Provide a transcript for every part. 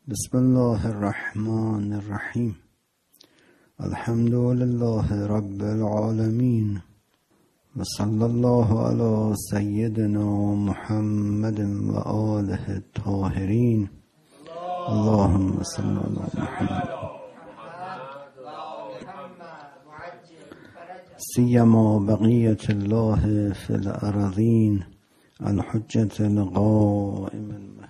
بسم الله الرحمن الرحیم. الحمد لله رب العالمین و صلی الله علی سیدنا محمد و آله الطاهرین. اللهم صل علی محمد سیما بقیت الله فی الارضین الحجة القائم المهدی.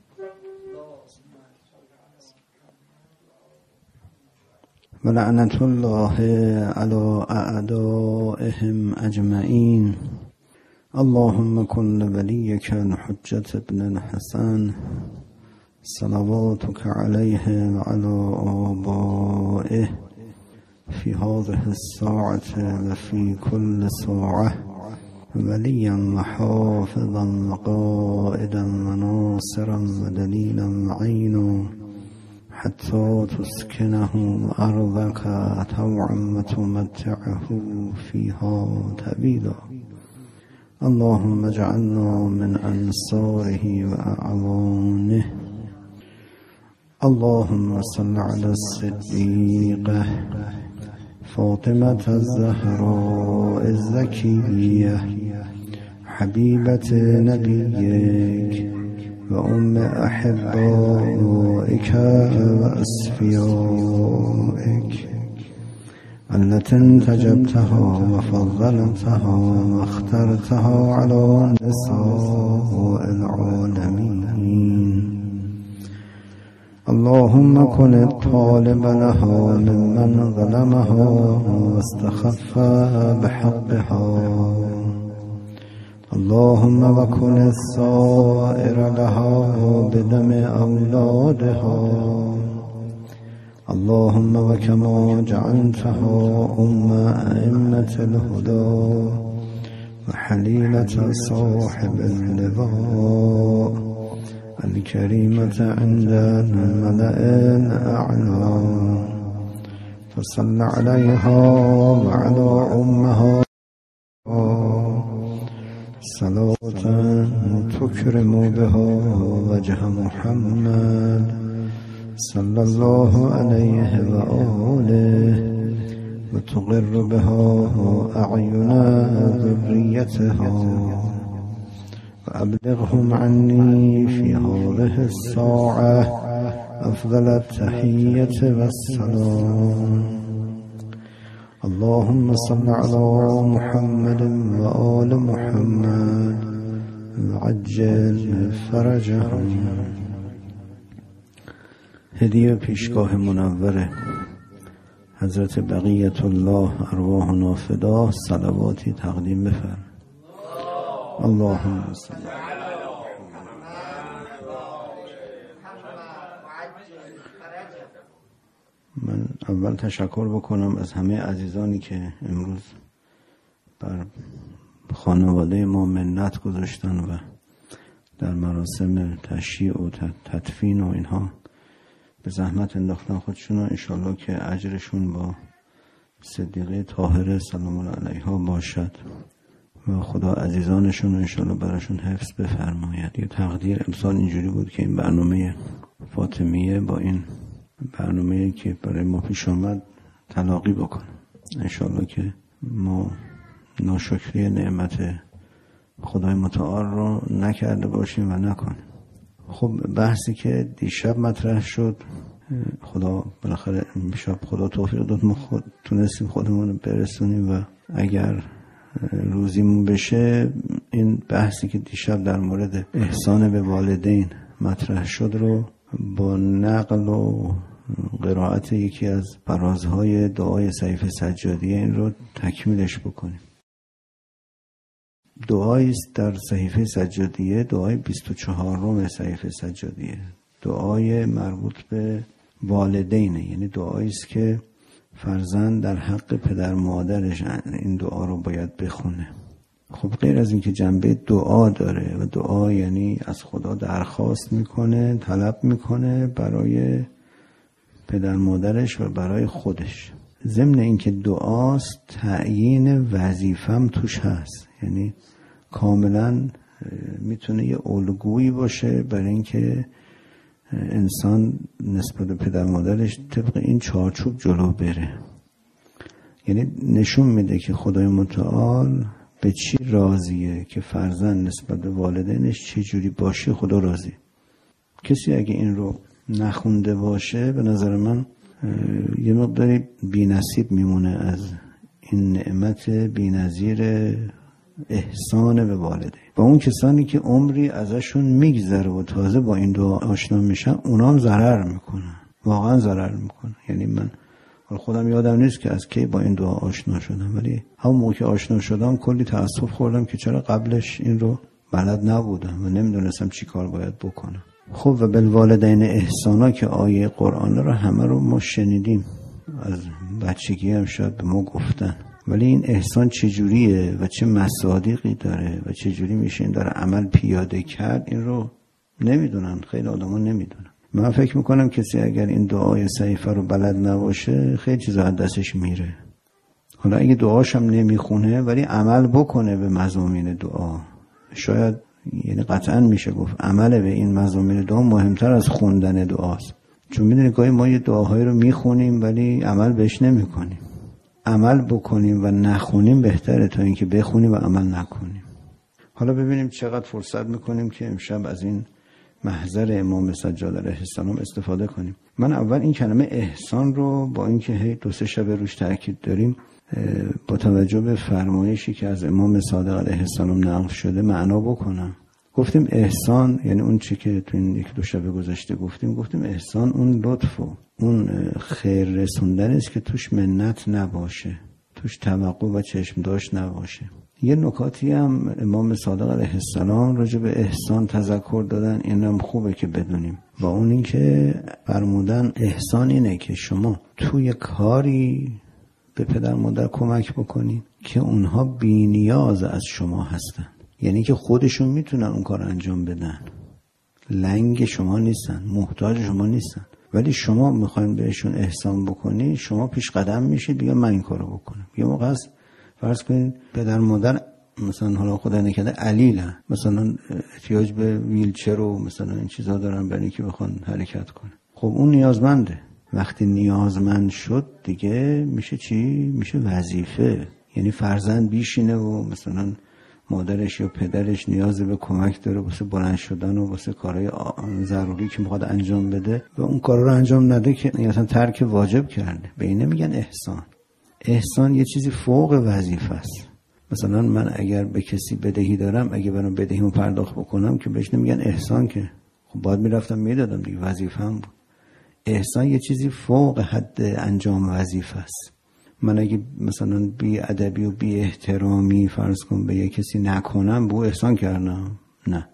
ولعنة الله على أعدائهم أجمعين. اللهم كن لوليك الحجة ابن الحسن صلواتك عليه وعلى آبائه في هذه الساعة وفي كل ساعة وليا وحافظا وقائدا وناصرا ودليلا وعينا حتى تسكنه أرضك طوعا وتمتعه فيها طويلا. اللهم اجعلنا من أنصاره وأعوانه. اللهم صل على الصديقة فاطمة الزهراء الزكية حبيبة نبيك وأم أحبائك وأصفيائك التي انتجبتها وفضلتها واخترتها على نساء العالمين. اللهم كن الطالب لها ممن ظلمها واستخف بحقها. اللهم وكن السائر لها بدم أولادها. اللهم وكما جعلتها أم أئمة الهدى وحليلة صاحب اللواء الكريمة عند الملأ الأعلى فصل عليها وعلى أمها صلاة تكرم بها وجه محمد صلى الله عليه وآله وتقر بها أعين ذريتها وأبلغهم عني في هذه الساعة أفضل التحية والسلام. اللهم صل على محمد وآل محمد وعجل فرجهم. هدیه پیشگاه منور حضرت بقیت الله ارواحنا فدا صلواتی تقدیم بفرم. اللهم صل من اول تشکر بکنم از همه عزیزانی که امروز بر خانواده ما منت گذاشتن و در مراسم تشییع و تدفین و اینها به زحمت انداختن خودشون و انشالله که اجرشون با صدیقه طاهره سلام الله علیها باشد و خدا عزیزانشون انشالله براشون حفظ بفرماید. یه تقدیر امسال اینجوری بود که این برنامه فاطمیه با این برنامه که برای ما پیش آمد تلاقی بکنم. انشالله که ما ناشکری نعمت خدای متعال رو نکرده باشیم و نکنیم. خب بحثی که دیشب مطرح شد، خدا بالاخره امشب خدا توفیق داد ما تونستیم خودمون برسونیم و اگر روزیمون بشه این بحثی که دیشب در مورد احسان به والدین مطرح شد رو با نقل و قرائت یکی از فرازهای دعای صحیفه سجادیه این رو تکمیلش بکنیم. دعایی است در صحیفه سجادیه، دعای 24 صحیفه سجادیه، دعای مربوط به والدینه، یعنی دعایی است که فرزند در حق پدر مادرش این دعا رو باید بخونه. خب غیر از این که جنبه دعا داره و دعا یعنی از خدا درخواست میکنه، طلب میکنه برای پدر مادرش و برای خودش. ضمن این که دعاست تعیین وظیفم توش هست، یعنی کاملا میتونه یه الگویی باشه برای اینکه انسان نسبت به پدر مادرش طبق این چارچوب جلو بره. یعنی نشون میده که خدای متعال به چی راضیه که فرزند نسبت به والدینش چه جوری باشه خدا راضی. کسی اگه این رو نخونده باشه به نظر من یه مقداری بی‌نصیب میمونه از این نعمت بی‌نظیر احسان به والدین. با اون کسانی که عمری ازشون میگذره و تازه با این دعا آشنا میشن اونا هم ضرر میکنن، واقعا ضرر میکنن. یعنی من خودم یادم نیست که از کی با این دعا آشنا شدم، ولی همون موقع که آشنا شدم کلی تأسف خوردم که چرا قبلش این رو بلد نبودم و نمیدونستم چی کار باید بکنم. خب و بالوالدین احسانا که آیه قرآن رو همه رو ما شنیدیم، از بچگی هم شاید به ما گفتن، ولی این احسان چجوریه و چه مصادیقی داره و چجوری میشه این داره عمل پیاده کرد این رو نمیدونن، خیلی آدما نمیدونن. من فکر میکنم کسی اگر این دعای صحیفه رو بلد نباشه خیلی چیزا از دستش میره. حالا اگه دعاش هم نمیخونه ولی عمل بکنه به مضامین دعا، شاید یعنی قطعا میشه گفت عمل به این مضامین دعا مهمتر از خوندن دعاست. چون میدونی گاهی ما یه دعاهایی رو میخونیم ولی عمل بهش نمیکنیم. عمل بکنیم و نخونیم بهتره تا اینکه بخونیم و عمل نکنیم. حالا ببینیم چقدر فرصت میکنیم که امشب از این محضر امام سجاد علیه السلام استفاده کنیم. من اول این کلمه احسان رو با اینکه هی 2-3 شب روش تاکید داریم با توجه به فرمایشی که از امام صادق علیه السلام نقل شده معنا بکنم. گفتیم احسان یعنی اون چی که تو این 1-2 شب گذشته گفتیم احسان اون لطف و اون خیر رسوندن است که توش منت نباشه، توش توقع و چشم داشت نباشه. یه نکاتی هم امام صادق علیه السلام راجع به احسان تذکر دادن، اینم خوبه که بدونیم. و اون این که فرمودن احسان اینه که شما توی کاری به پدر مادر کمک بکنید که اونها بی نیاز از شما هستن، یعنی که خودشون میتونن اون کار انجام بدن، لنگ شما نیستن، محتاج شما نیستن، ولی شما میخواین بهشون احسان بکنی، شما پیش قدم میشید بیا من این کارو بکنم. یه موقع است فرض کنید پدر مادر مثلا حالا خدا نکرده علیلن، مثلا احتیاج به ویلچر و مثلا این چیزا دارن برای اینکه بخوان حرکت کنه. خب اون نیازمنده. وقتی نیازمند شد دیگه میشه چی؟ میشه وظیفه. یعنی فرزند بیشینه و مثلا مادرش یا پدرش نیاز به کمک داره واسه بلند شدن و واسه کارهای ضروری که میخواد انجام بده و اون کارا رو انجام نده که مثلا ترک واجب کرده. به این نمیگن احسان. احسان یه چیزی فوق وظیفه است. مثلا من اگر به کسی بدهی دارم، اگه برام بدهیمو پرداخت بکنم که بهش نمیگن احسان، که خب باید میرفتم میدادم دیگه، وظیفه‌ام بود. احسان یه چیزی فوق حد انجام وظیفه است. من اگه مثلا بی ادبی و بی احترامی فرض کنم به یه کسی نکنم، به او احسان کردم؟ نه،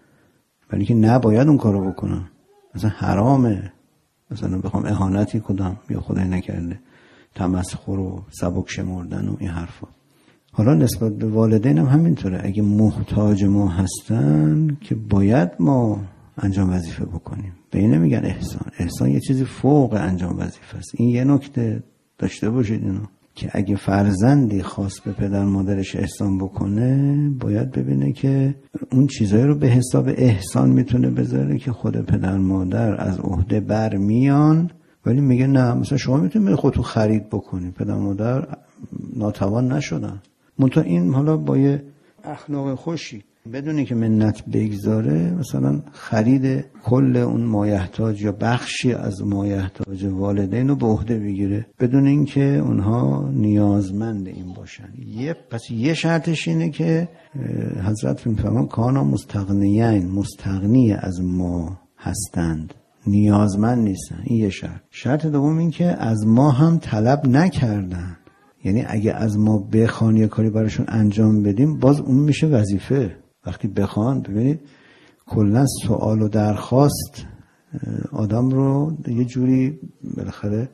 ولی که نباید اون کارو بکنم، مثلا حرامه، مثلا بخوام اهانتی کنم یا خدای نکرده تمسخر و سبک شمردن و این حرفا. حالا نسبت به والدین هم همینطوره. اگه محتاج ما هستن که باید ما انجام وظیفه بکنیم، به این نمیگن احسان. احسان یه چیزی فوق انجام وظیفه است. این یه نکته داشته باشید اینو، که اگه فرزندی خواست به پدر مادرش احسان بکنه باید ببینه که اون چیزایی رو به حساب احسان میتونه بذاره که خود پدر مادر از عهده بر میان، ولی میگه نه، مثلا شما میتونید خودتون خرید بکنید، پدر مادر ناتوان نشدن. منتها این حالا با یه اخلاق خوشی بدونی که منت بگذاره، مثلا خرید کل اون مایحتاج یا بخشی از مایحتاج والدین رو به عهده بگیره بدون اینکه اونها نیازمند این باشن. پس یه شرطش اینه که حضرت میفرمان کانا مستغنیین، مستغنی از ما هستند، نیازمند نیستن. این یه شرط. شرط دوم این که از ما هم طلب نکردن، یعنی اگه از ما بخوان یه کاری براشون انجام بدیم باز اون میشه وظیفه. وقتی بخوان، ببینید کلا سوال و درخواست آدم رو یه جوری بالاخره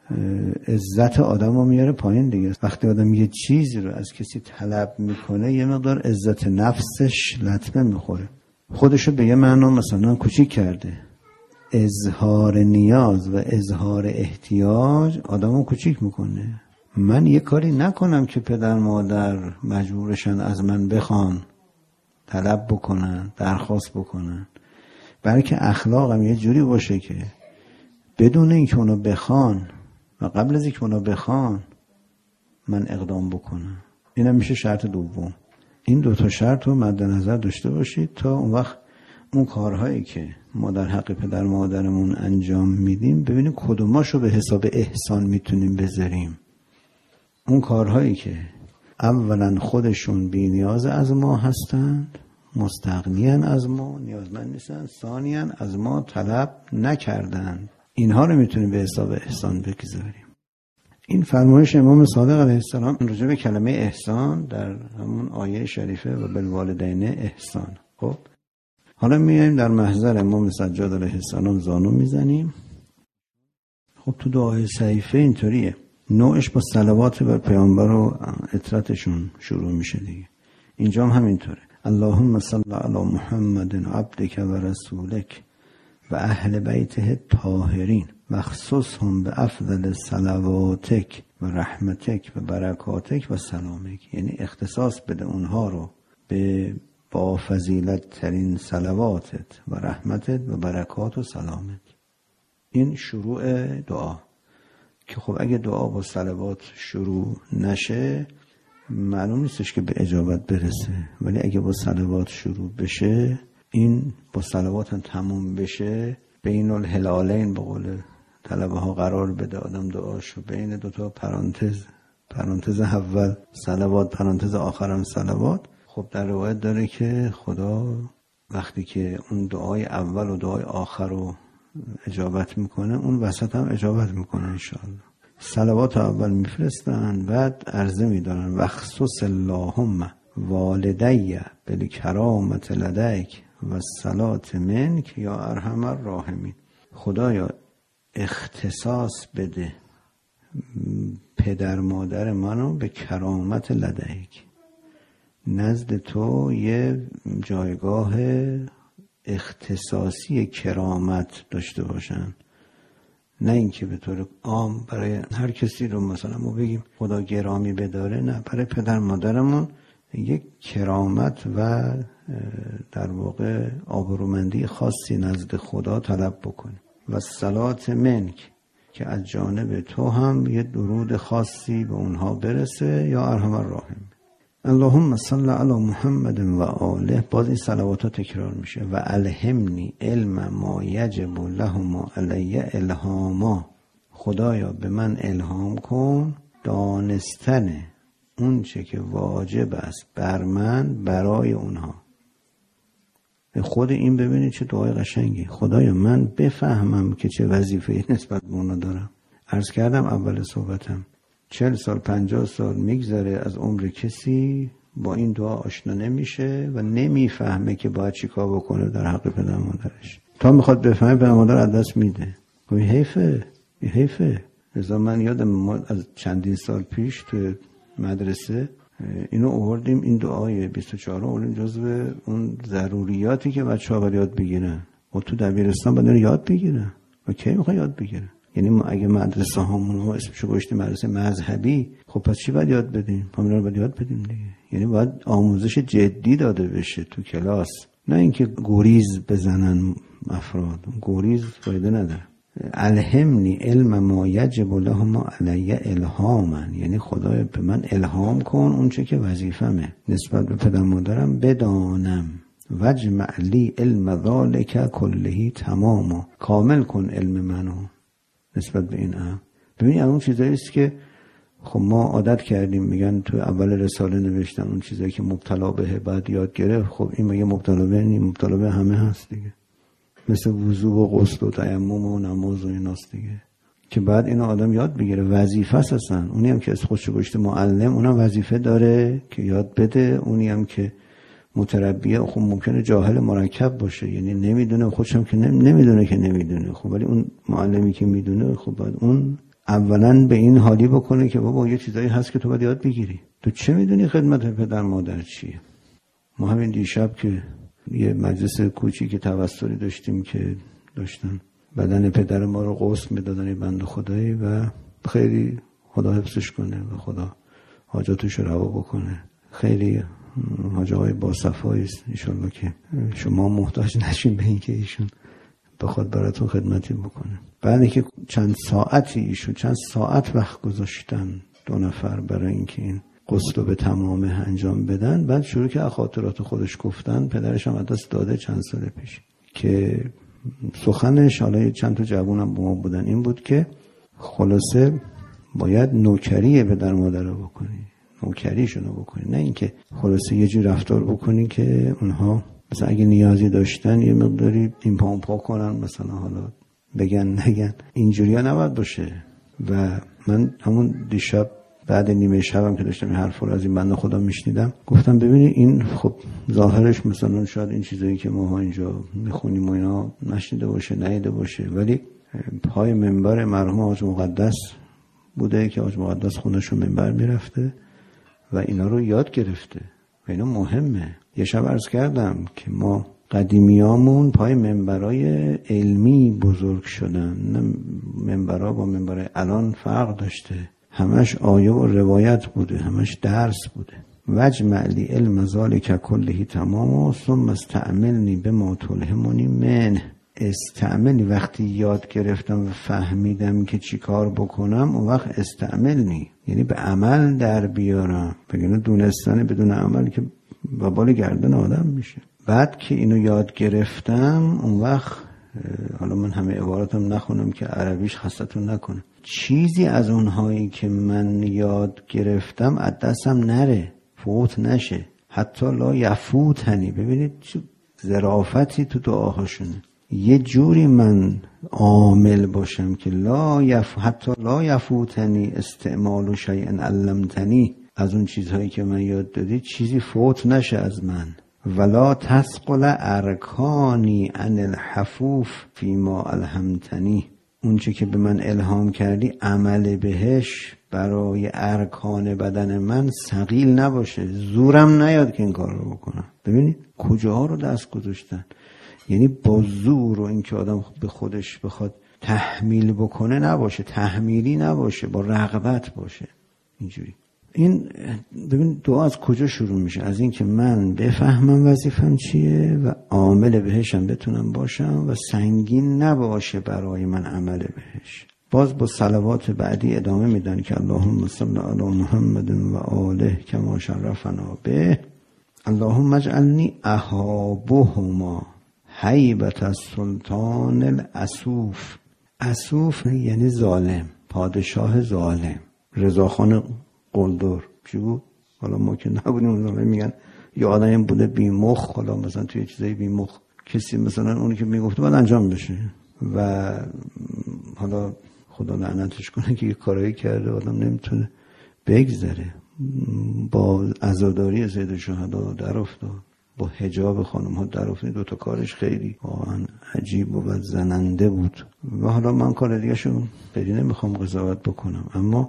عزت آدم رو میاره پایین دیگه. وقتی آدم یه چیزی رو از کسی طلب میکنه یه مقدار عزت نفسش لطمه میخوره، خودشو به یه معنا مثلا کوچیک کرده. اظهار نیاز و اظهار احتیاج آدم رو کوچیک میکنه. من یه کاری نکنم که پدر مادر مجبورشن از من بخوان، طلب بکنن، درخواست بکنن، بلکه اخلاقم یه جوری باشه که بدون اینکه اونو بخوان و قبل از اینکه اونو بخوان من اقدام بکنم. اینم میشه شرط دوم. این دو تا شرط رو مد نظر داشته باشید تا اون وقت اون کارهایی که ما در حق پدر مادرمون انجام میدیم ببینیم کدوماشو به حساب احسان میتونیم بذاریم. اون کارهایی که اولا خودشون بی نیاز از ما هستند، مستغنیان از ما، نیازمند نیستن، ثانیاً از ما طلب نکردند، اینها رو میتونیم به حساب احسان بگذاریم. این فرمایش امام صادق علیه السلام راجع به کلمه احسان در همون آیه شریفه و بالوالدین احسان. خب حالا میایم در محضر امام سجاد علیه السلام زانو میزنیم. خب تو دعای صحیفه اینطوریه، نوعش با صلوات بر پیامبر و عطرتشون شروع میشه دیگه. اینجا هم همینطوره. اللهم صل علی محمد عبدک و رسولک و اهل بیته الطاهرین و خصوصهم به افضل صلواتک و رحمتک و برکاتک و سلامک. یعنی اختصاص بده اونها رو به با فضیلت ترین صلواتت و رحمتت و برکات و سلامت. این شروع دعا که خب اگه دعا با صلوات شروع نشه معلوم نیستش که به اجابت برسه، ولی اگه با صلوات شروع بشه، این با صلوات هم تموم بشه، بین الهلالین به قول طلبه ها قرار بده آدم دعاشو، بین دوتا پرانتز اول صلوات پرانتز آخرم صلوات. خب در روایت داره که خدا وقتی که اون دعای اول و دعای آخر رو اجابت میکنه، اون وسط هم اجابت میکنه انشاءالله. صلوات اول میفرستن، بعد عرضه میدارن وخصوص اللهم والدی بالکرامت لدیک و الصلاة منک یا ارحم الراحمین. خدایا اختصاص بده پدر مادر منو به کرامت لدیک، نزد تو یه جایگاه اختصاصی کرامت داشته باشن، نه اینکه به طور عام برای هر کسی رو مثلا ما بگیم خدا گرامی بداره، نه، برای پدر مادرمون یک کرامت و در واقع آبرومندی خاصی نزد خدا طلب بکنیم. و الصلاة منک که از جانب تو هم یه درود خاصی به اونها برسه یا ارحم الراحمین. اللهم صل علی محمد و آله. باز این صلوات ها تکرار میشه. و الهمنی علم ما یجب لهما علی الهاما. خدایا به من الهام کن دانستن اون چه که واجب است بر من برای اونها. به خود این ببینید چه دعای قشنگی. خدایا من بفهمم که چه وظیفه‌ای نسبت به اونا دارم. عرض کردم اول صحبتم 40 سال 50 سال میگذره از عمر کسی با این دعا آشنا نمیشه و نمیفهمه که باید چی کار بکنه در حق پدر مادرش. تا میخواد بفهمه پدر مادر از دست میده. خب حیفه. لذا من یادم از چندین سال پیش تو مدرسه اینو آوردیم، این دعای 24 آوردیم جزو اون ضروریاتی که بچه‌ها باید یاد بگیرن و تو دبیرستان باید یاد بگیرن. و کی میخواد یاد بگیرن؟ یعنی ما اگه مدرسه هامون رو اسمشو گذاشتیم مدرسه مذهبی، خب پس چی باید یاد بدیم؟ همین رو باید یاد بدیم دیگه. یعنی باید آموزش جدی داده بشه تو کلاس، نه اینکه گریز بزنن افراد. گریز فایده نداره. الهمنی علم ما یجب لهما علی الهاما، یعنی خدای به من الهام کن اون چه که وظیفمه نسبت به پدر مادرم بدانم. وجمع لی علم ذالک کلهی تماما. کامل کن علم منو نسبت به این امر. ببینید اون چیزایی است که خب ما عادت کردیم، میگن تو اول رساله نوشتن اون چیزایی که مبتلا به بعد یاد گرفت. خب این میگه مبتلا به نیم، مبتلا به همه هست دیگه، مثل وضو و غسل و تیمم و نماز و ایناست دیگه، که بعد اینو آدم یاد بگیره. وظیفه هستن. اونی هم که از خودش گشته معلم، اونم وظیفه داره که یاد بده. اونی هم که متربیه خب ممکنه جاهل مرکب باشه، یعنی نمیدونه، خودش هم که نمیدونه که نمیدونه. خب ولی اون معلمی که میدونه خب باید اون اولا به این حالی بکنه که بابا یه چیزایی هست که تو باید یاد بگیری. تو چه میدونی خدمت پدر مادر چیه؟ ما همین دیشب که یه مجلس کوچیک توسلی داشتیم که داشتن بدن پدر ما رو غسل میدادن بنده خدایی و خیلی خدا حفظش کنه و خدا حاجاتش رو روا بکنه. خیلی حاج آقای باصفایی است، انشالله که شما محتاج نشین به این که ایشون بخواد براتون خدمتی بکنه. بعد که چند ساعت وقت گذاشتن 2 نفر برای اینکه این غسل رو به تمام انجام بدن، بعد شروع که خاطرات خودش گفتن. پدرش هم از دست داده چند سال پیش، که سخنش، حالا چند تا جوونم با ما بودن، این بود که خلاصه باید نوکری پدر مادر رو بکنی، نوکریشون رو بکنی، نه اینکه خلاصه یه جور رفتار بکنی که اونها مثلا اگه نیازی داشتن یه مقداری این پا اون پا کنن، مثلا حالا بگن نگن، اینجوری ها نباید باشه. و من همون دیشب بعد نیمه شبم که داشتم این حرف رو از این بنده خدا میشنیدم، گفتم ببینی این خب ظاهرش مثلا شاید این چیزایی که ما اینجا میخونیم و اینا نشنیده باشه، ندیده باشه، ولی پای منبر مرحوم حاج مقدس بوده که حاج مقدس خونه‌شون منبر میرفته و اینا رو یاد گرفته و اینا مهمه. یه شب عرض کردم که ما قدیمیامون پای منبرای علمی بزرگ شدن، نه منبرها با منبر الان فرق داشته، همش آیه و روایت بوده، همش درس بوده. وجمع لی علم ذالک کله تمام ثم استعملنی بما تلهمنی منه. استعملی وقتی یاد گرفتم و فهمیدم که چی کار بکنم، اون وقت استعملنی یعنی به عمل در بیارم، بگنه دونستن بدون عمل که وبال گردن آدم میشه. بعد که اینو یاد گرفتم اون وقت، حالا من همه عباراتم نخونم که عربیش خستتون نکنه، چیزی از اونهایی که من یاد گرفتم از دستم نره، فوت نشه، حتی لا یفوتنی. ببینید چه ظرافتی تو دعاهاشونه. یه جوری من عامل باشم که حتی لا یفوتنی استعمال شیء علمتنی، از اون چیزهایی که من یاد دادی چیزی فوت نشه از من. ولا تثقل ارکانی عن الحفوف فیما الهمتنی، اون چه که به من الهام کردی عمل بهش برای ارکان بدن من ثقیل نباشه، زورم نیاد که این کار رو بکنم. ببینید کجاها رو دست گذاشتن، یعنی با زور و اینکه آدم به خودش بخواد تحمیل بکنه نباشه، تحمیلی نباشه، با رغبت باشه. اینجوری این ببین دعا از کجا شروع میشه؟ از این که من بفهمم وظیفم چیه و عامل بهشم بتونم باشم و سنگین نباشه برای من عمل بهش. باز با صلوات بعدی ادامه میدن که اللهم صل علی محمد و آله کما شرفنا به، اللهم اجعلنی اهابهما هیبت السلطان الاسوف. اسوف یعنی ظالم، پادشاه ظالم. رضاخان قلدر چی بود؟ حالا ما که نبودیم اون میگن یه آدمی بوده بیمخ، حالا مثلا توی چیزای بیمخ کسی مثلا اونی که میگفته باید انجام بشه و حالا خدا لعنتش کنه که یه کارایی کرده آدم نمیتونه بگذره. با عزاداری سید الشهدا در افتاد، با حجاب خانم ها در افتاد. 2 تا کارش خیلی واقعا عجیب و زننده بود و حالا من کار دیگه شو خیلی نمیخوام قضاوت بکنم، اما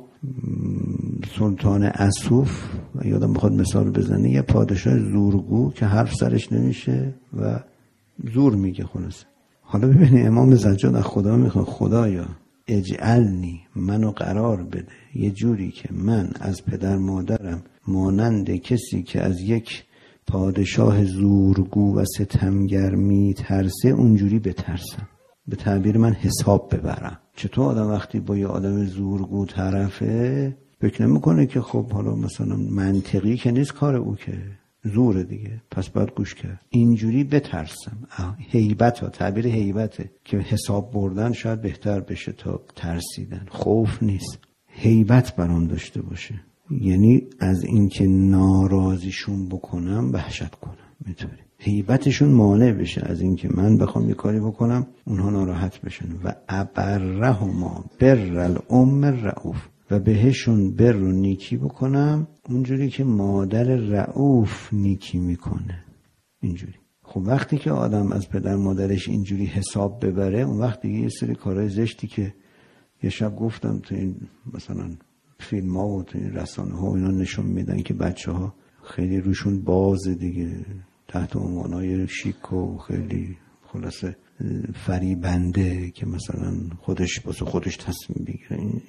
سلطان اسوف یادم بخواد مثال بزنه، یه پادشاه زورگو که حرف سرش نمیشه و زور میگه خلاصه. حالا ببینید امام زجاج از خدا میخواد خدایا اجعلنی، منو قرار بده یه جوری که من از پدر مادرم مانند کسی که از یک پادشاه زورگو و ستمگر میترسه اونجوری بترسم، به تعبیر من حساب ببرم. چطور آدم وقتی با یه آدم زورگو طرفه فکر نمیکنه که خب حالا مثلا منطقی که نیست کار او، که زوره دیگه، پس باید گوش کرد. اینجوری بترسم. هیبت ها، تعبیر هیبته که حساب بردن شاید بهتر بشه تا ترسیدن. خوف نیست، هیبت برام داشته باشه، یعنی از اینکه ناراضیشون بکنم وحشت کنم، میتونی هیبتشون مانع بشه از اینکه من بخوام یه کاری بکنم اونها ناراحت بشن. و ابرهما بر الام رؤوف، و بهشون بر و نیکی بکنم اونجوری که مادر رؤوف نیکی میکنه. اینجوری. خب وقتی که آدم از پدر مادرش اینجوری حساب ببره، اون وقت دیگه یه سری کارهای زشتی که یه شب گفتم تو این مثلا فیلم ها و تو این رسانه ها اینا نشون میدن که بچه ها خیلی روشون بازه دیگه، تحت عنوانای شیک و خیلی خلاصه فریبنده که مثلا خودش تصمیم بگیره. این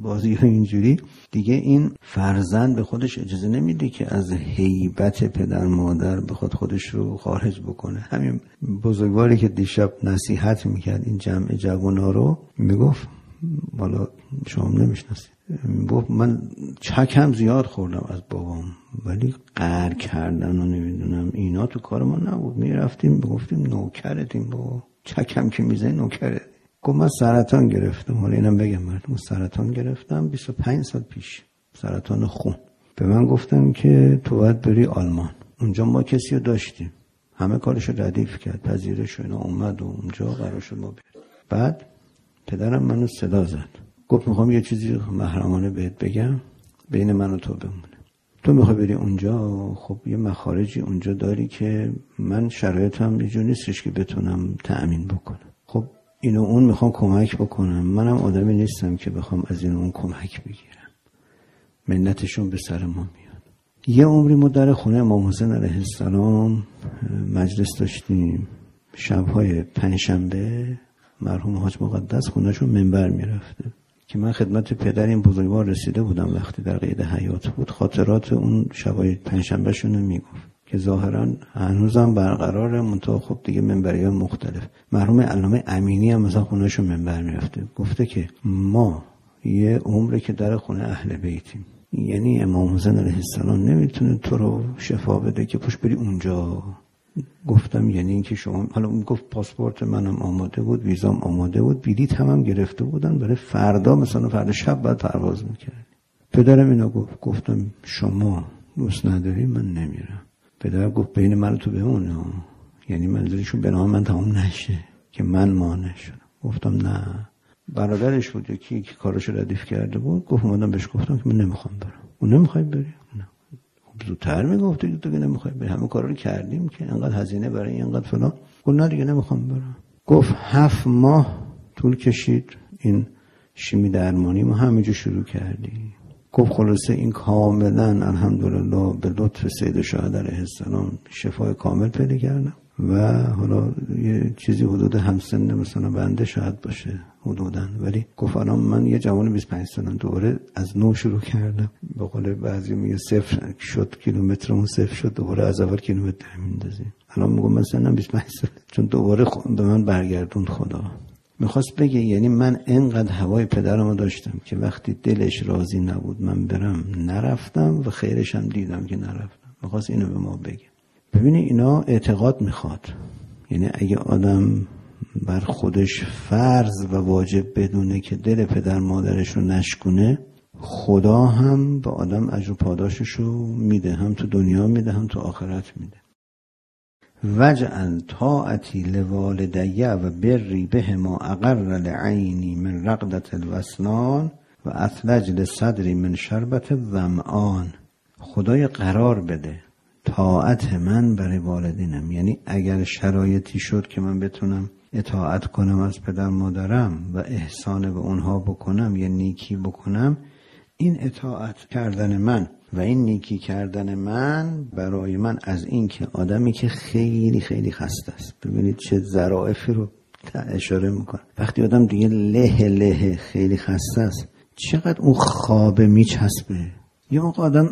بازی و اینجوری دیگه این فرزند به خودش اجازه نمیده که از هیبت پدر مادر بخواد خودش رو خارج بکنه. همین بزرگواری که دیشب نصیحت میکرد این جمع جوونا رو، میگفت والا شما نمیشناسید، میگفت من چکم زیاد خوردم از بابام ولی قهر کردن و نمیدونم اینا تو کار ما نبود. میرفتیم گفتیم نوکرتیم بابا، چکم که میزنی نوکرت. گفت من سرطان گرفتم، حالا اینم بگم مردم، سرطان گرفتم 25 سال پیش، سرطان خون. به من گفتم که تو باید بری آلمان. اونجا ما کسی رو داشتیم، همه کارشو ردیف کرد، پذیرش و اینا اومد و اونجا قرار شد ما بریم. بعد پدرم منو صدا زد، گفت میخوام یه چیزی محرمانه بهت بگم، بین من و تو بمونه. تو میخوای بری اونجا، خب یه مخارجی اونجا داری که من شرایطم یه جور نیستش که بتونم تأمین بکنم. خب اینو اون میخوام کمک بکنم، منم آدمی نیستم که بخوام از این اون کمک بگیرم، منتشون به سر ما میاد. یه عمری ما در خونه امام حسین علیه السلام مجلس داشتیم، شبهای پنجشنبه مرحوم حاج مقدس خونهشون منبر میرفته که من خدمت پدر این بزرگوار رسیده بودم وقتی در قید حیات بود، خاطرات اون شبای پنجشنبه شونو میگفت که ظاهرا هنوزم برقراره، منتها خب دیگه منبری‌ها مختلف. مرحوم علامه امینی هم مثلا خونهشون منبر میرفته، گفته که ما یه عمره که در خونه اهل بیتیم، یعنی امام حسین علیه السلام نمیتونه تو رو شفا بده که پوش بری اونجا. گفتم یعنی اینکه شما، حالا اون گفت پاسپورت منم آماده بود، ویزام آماده بود، بلیط هم گرفته بودن برای فردا، مثلا فردا شب بعد پرواز میکرد. پدرم اینا گفتم شما دوست نداری من نمیرم. پدر گفت بین من و تو بمونه، یعنی منظورشون به نام من تمام نشه که من مانع شدم. گفتم نه. برادرش بود یکی که کاراشو ردیف کرده بود، گفت اومدم بهش گفتم که من نمیخوام برم. اون نمیخوای بری؟ نه. زودتر میگفتی تو که نمیخوای بری، همه کارا رو کردیم که انقدر هزینه برای اینقدر فلان. گفت نه دیگه نمیخوام برم. گفت 7 ماه طول کشید این شیمی درمانی ما همینجا شروع کردیم. گفت خلاصه این کاملا الحمدلله به لطف سید شهدا علیه السلام شفای کامل پیدا کردم و حالا یه چیزی حدود همسن مثلا بنده شاید باشه حدوداً، ولی گفت الان من یه جوان 25 سالم دوباره از نو شروع کردم. به قول بعضی میگه صفر شد کیلومترمون صفر شد، دوباره از اول کیلومتر میندازیم. الان میگم مثلا 25 سال، چون دوباره به من برگردوند خدا. میخواست بگه یعنی من اینقدر هوای پدرمو داشتم که وقتی دلش راضی نبود من برم نرفتم و خیرش هم دیدم که نرفتم. میخواست اینو به ما بگه. ببینی اینا اعتقاد میخواد، یعنی اگه آدم بر خودش فرض و واجب بدونه که دل پدر مادرش رو نشکونه، خدا هم به آدم اجر و پاداشش رو میده، هم تو دنیا میده هم تو آخرت میده. وجعل طاعتی لوالدی و بری بهما اقر لعینی من رقدة الوسنان و اثلج لصدری من شربت الظمآن. خدای قرار بده طاعت من برای والدینم، یعنی اگر شرایطی شد که من بتونم اطاعت کنم از پدر مادرم و احسان به اونها بکنم یا نیکی بکنم، این اطاعت کردن من و این نیکی کردن من برای من از این که آدمی که خیلی خیلی خسته است. ببینید چه ظرافی رو اشاره میکنه. وقتی آدم دیگه له خیلی خسته است، چقدر اون خواب میچسبه. یا موقع آدم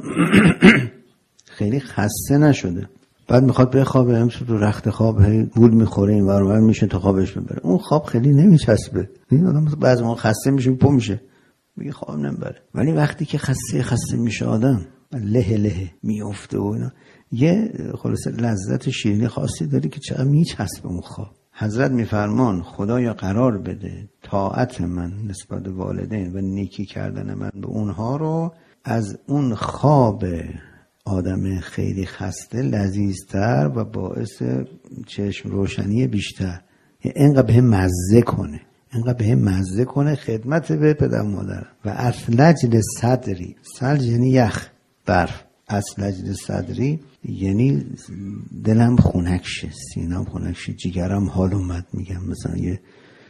خیلی خسته نشده بعد میخواد بخوابه، همچون تو رخت خواب گول میخوره این ور اون میشه تا خوابش ببره، اون خواب خیلی نمیچسبه. این آدم بعضی موقع خسته میشه پا میشه میگه خواب نمیبره، ولی وقتی که خسته میشه آدم له میافته و اینا، یه خلاصه لذت شیرینی خاصی داره که چقدر میچسبه اون خواب. حضرت میفرمان خدایا قرار بده طاعت من نسبت به والدین و نیکی کردن من به اونها رو از اون خواب آدم خیلی خسته لذیذتر و باعث چشم روشنی بیشتر، اینقدر به مزه کنه، اینقدر به مزه کنه خدمت به پدر مادر. و اثلج لصدری، ثلج یعنی یخ برف، اثلج لصدری یعنی دلم خنک شه، سینم خنک شه، جگرم حال اومد. میگم مثلا یه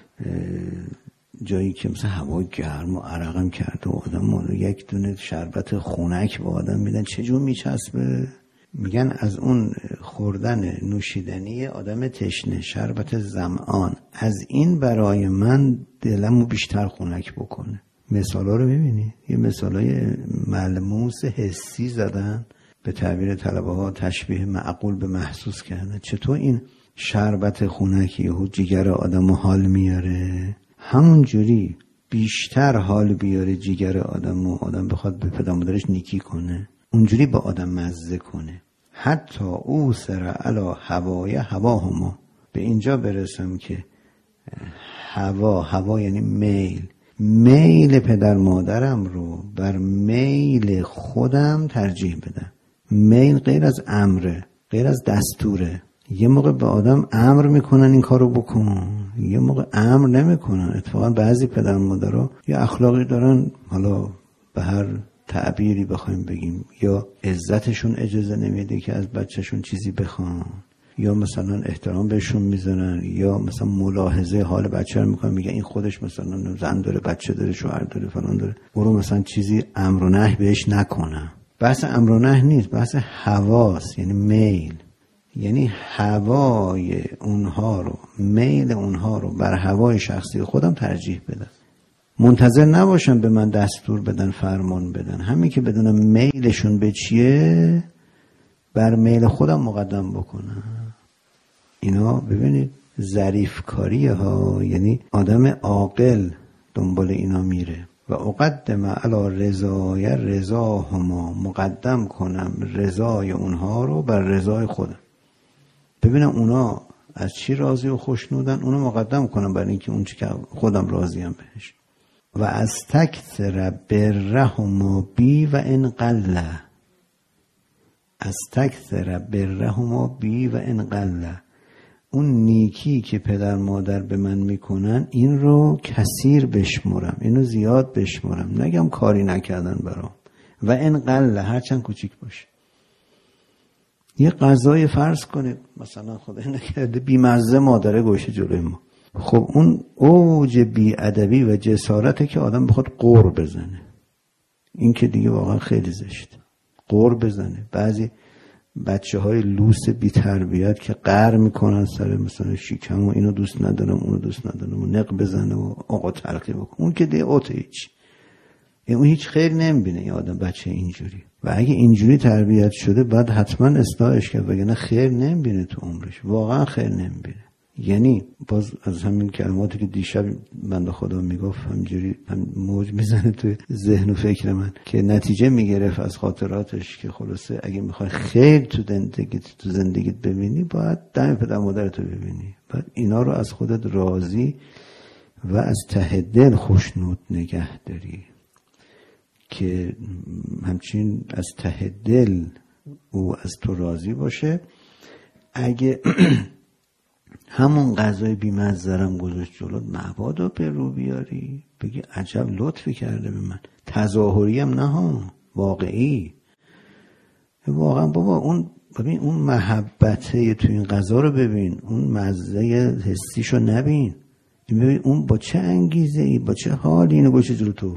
جایی که مثلا هوا گرم و عرقم کرده و آدم یک دونه شربت خنک به آدم میدن چجور میچسبه. میگن از اون خوردن نوشیدنی آدم تشنه، شربت ظمآن، از این برای من دلمو بیشتر خنک بکنه. مثالا رو میبینی؟ یه مثالای ملموس حسی زدن، به تعبیر طلبه ها تشبیه معقول به محسوس کردن. چطور این شربت خونکی یهو جگر آدمو حال میاره، همون جوری بیشتر حال بیاره جگر آدم بخواد به پدر مادرش نیکی کنه، اونجوری با آدم مزه کنه. حتی او سر علا هوای هواهما، به اینجا برسم که هوا یعنی میل پدر مادرم رو بر میل خودم ترجیح بدم. میل غیر از امره، غیر از دستوره. یه موقع به آدم امر میکنن این کارو بکن، یه موقع امر نمیکنن. اتفاقا بعضی پدر مادرها یه اخلاقی دارن، حالا به هر تعبیری بخوایم بگیم، یا عزتشون اجازه نمیده که از بچهشون چیزی بخوان، یا مثلا احترام بهشون میذارن، یا مثلا ملاحظه حال بچه رو میکنن، میگه این خودش مثلا زن داره، بچه داره، شوهر داره، فلان داره، برو مثلا چیزی امر و نهی بهش نکنه. بحث امر و نهی نیست، بحث هواست، یعنی میل. یعنی هوای اونها رو، میل اونها رو بر هوای شخصی خودم ترجیح بدم. منتظر نباشم به من دستور بدن، فرمان بدن. همین که بدونم میلشون به چیه، بر میل خودم مقدم بکنم. اینا ببینید ظریف کاریه ها، یعنی آدم عاقل دنبال اینا میره. و اقدم علی رضای رضاهما، مقدم کنم رضای اونها رو بر رضای خودم. ببینم اونا از چی راضی و خوشنودن، اونو مقدم کنم بر اینکه اون چی که خودم راضیم بهش. و از تکثر برهما بی و ان قل، از تکثر برهما بی و ان قل، اون نیکی که پدر مادر به من میکنن این رو کثیر بشمرم، اینو زیاد بشمرم، نگم کاری نکردن برام. و ان قل، هرچند کوچیک باشه. یه غذای فرض کنید مثلا خدای نکرده بیمزه مادره گوشه جلوی ما، خب اون اوج بی‌ادبی و جسارته که آدم بخواد قور بزنه. این که دیگه واقعا خیلی زشته، قور بزنه. بعضی بچه های لوس بی تربیت که قهر میکنن سر مثلا شیکم و اینو دوست ندارم اونو دوست ندارم و نق بزنه و آقا تلقی بکن، اون که دیگه اوت هیچ، اون هیچ خیر نمیبینه این آدم بچه اینجوری. و اگه اینجوری تربیت شده بعد حتما اصلاحش کرد، وگرنه خیر نمیبینه تو عمرش، واقعا خیر نمیبینه. یعنی باز از همین کلماتی که دیشب بنده خدا میگفت همجوری موج میزنه توی ذهن و فکر من، که نتیجه میگرفت از خاطراتش که خلاصه اگه میخوای خیر تو زندگیت ببینی باید دم پدر مادرتو ببینی، باید اینا رو از خودت راضی و از ته دل خوشنود نگه داری، که همچین از ته دل او از تو راضی باشه. اگه همون غذای بی‌مزه‌رم گذاشت جلوت، مبادا به رو بیاری بگی عجب لطفی کرده به من. تظاهری هم نه ها، واقعی. واقعا بابا اون ببین، اون محبته تو این غذا رو ببین، اون مزه حسیشو نبین، ببین اون با چه انگیزه ای، با چه حالی اینو گوشه جلو تو.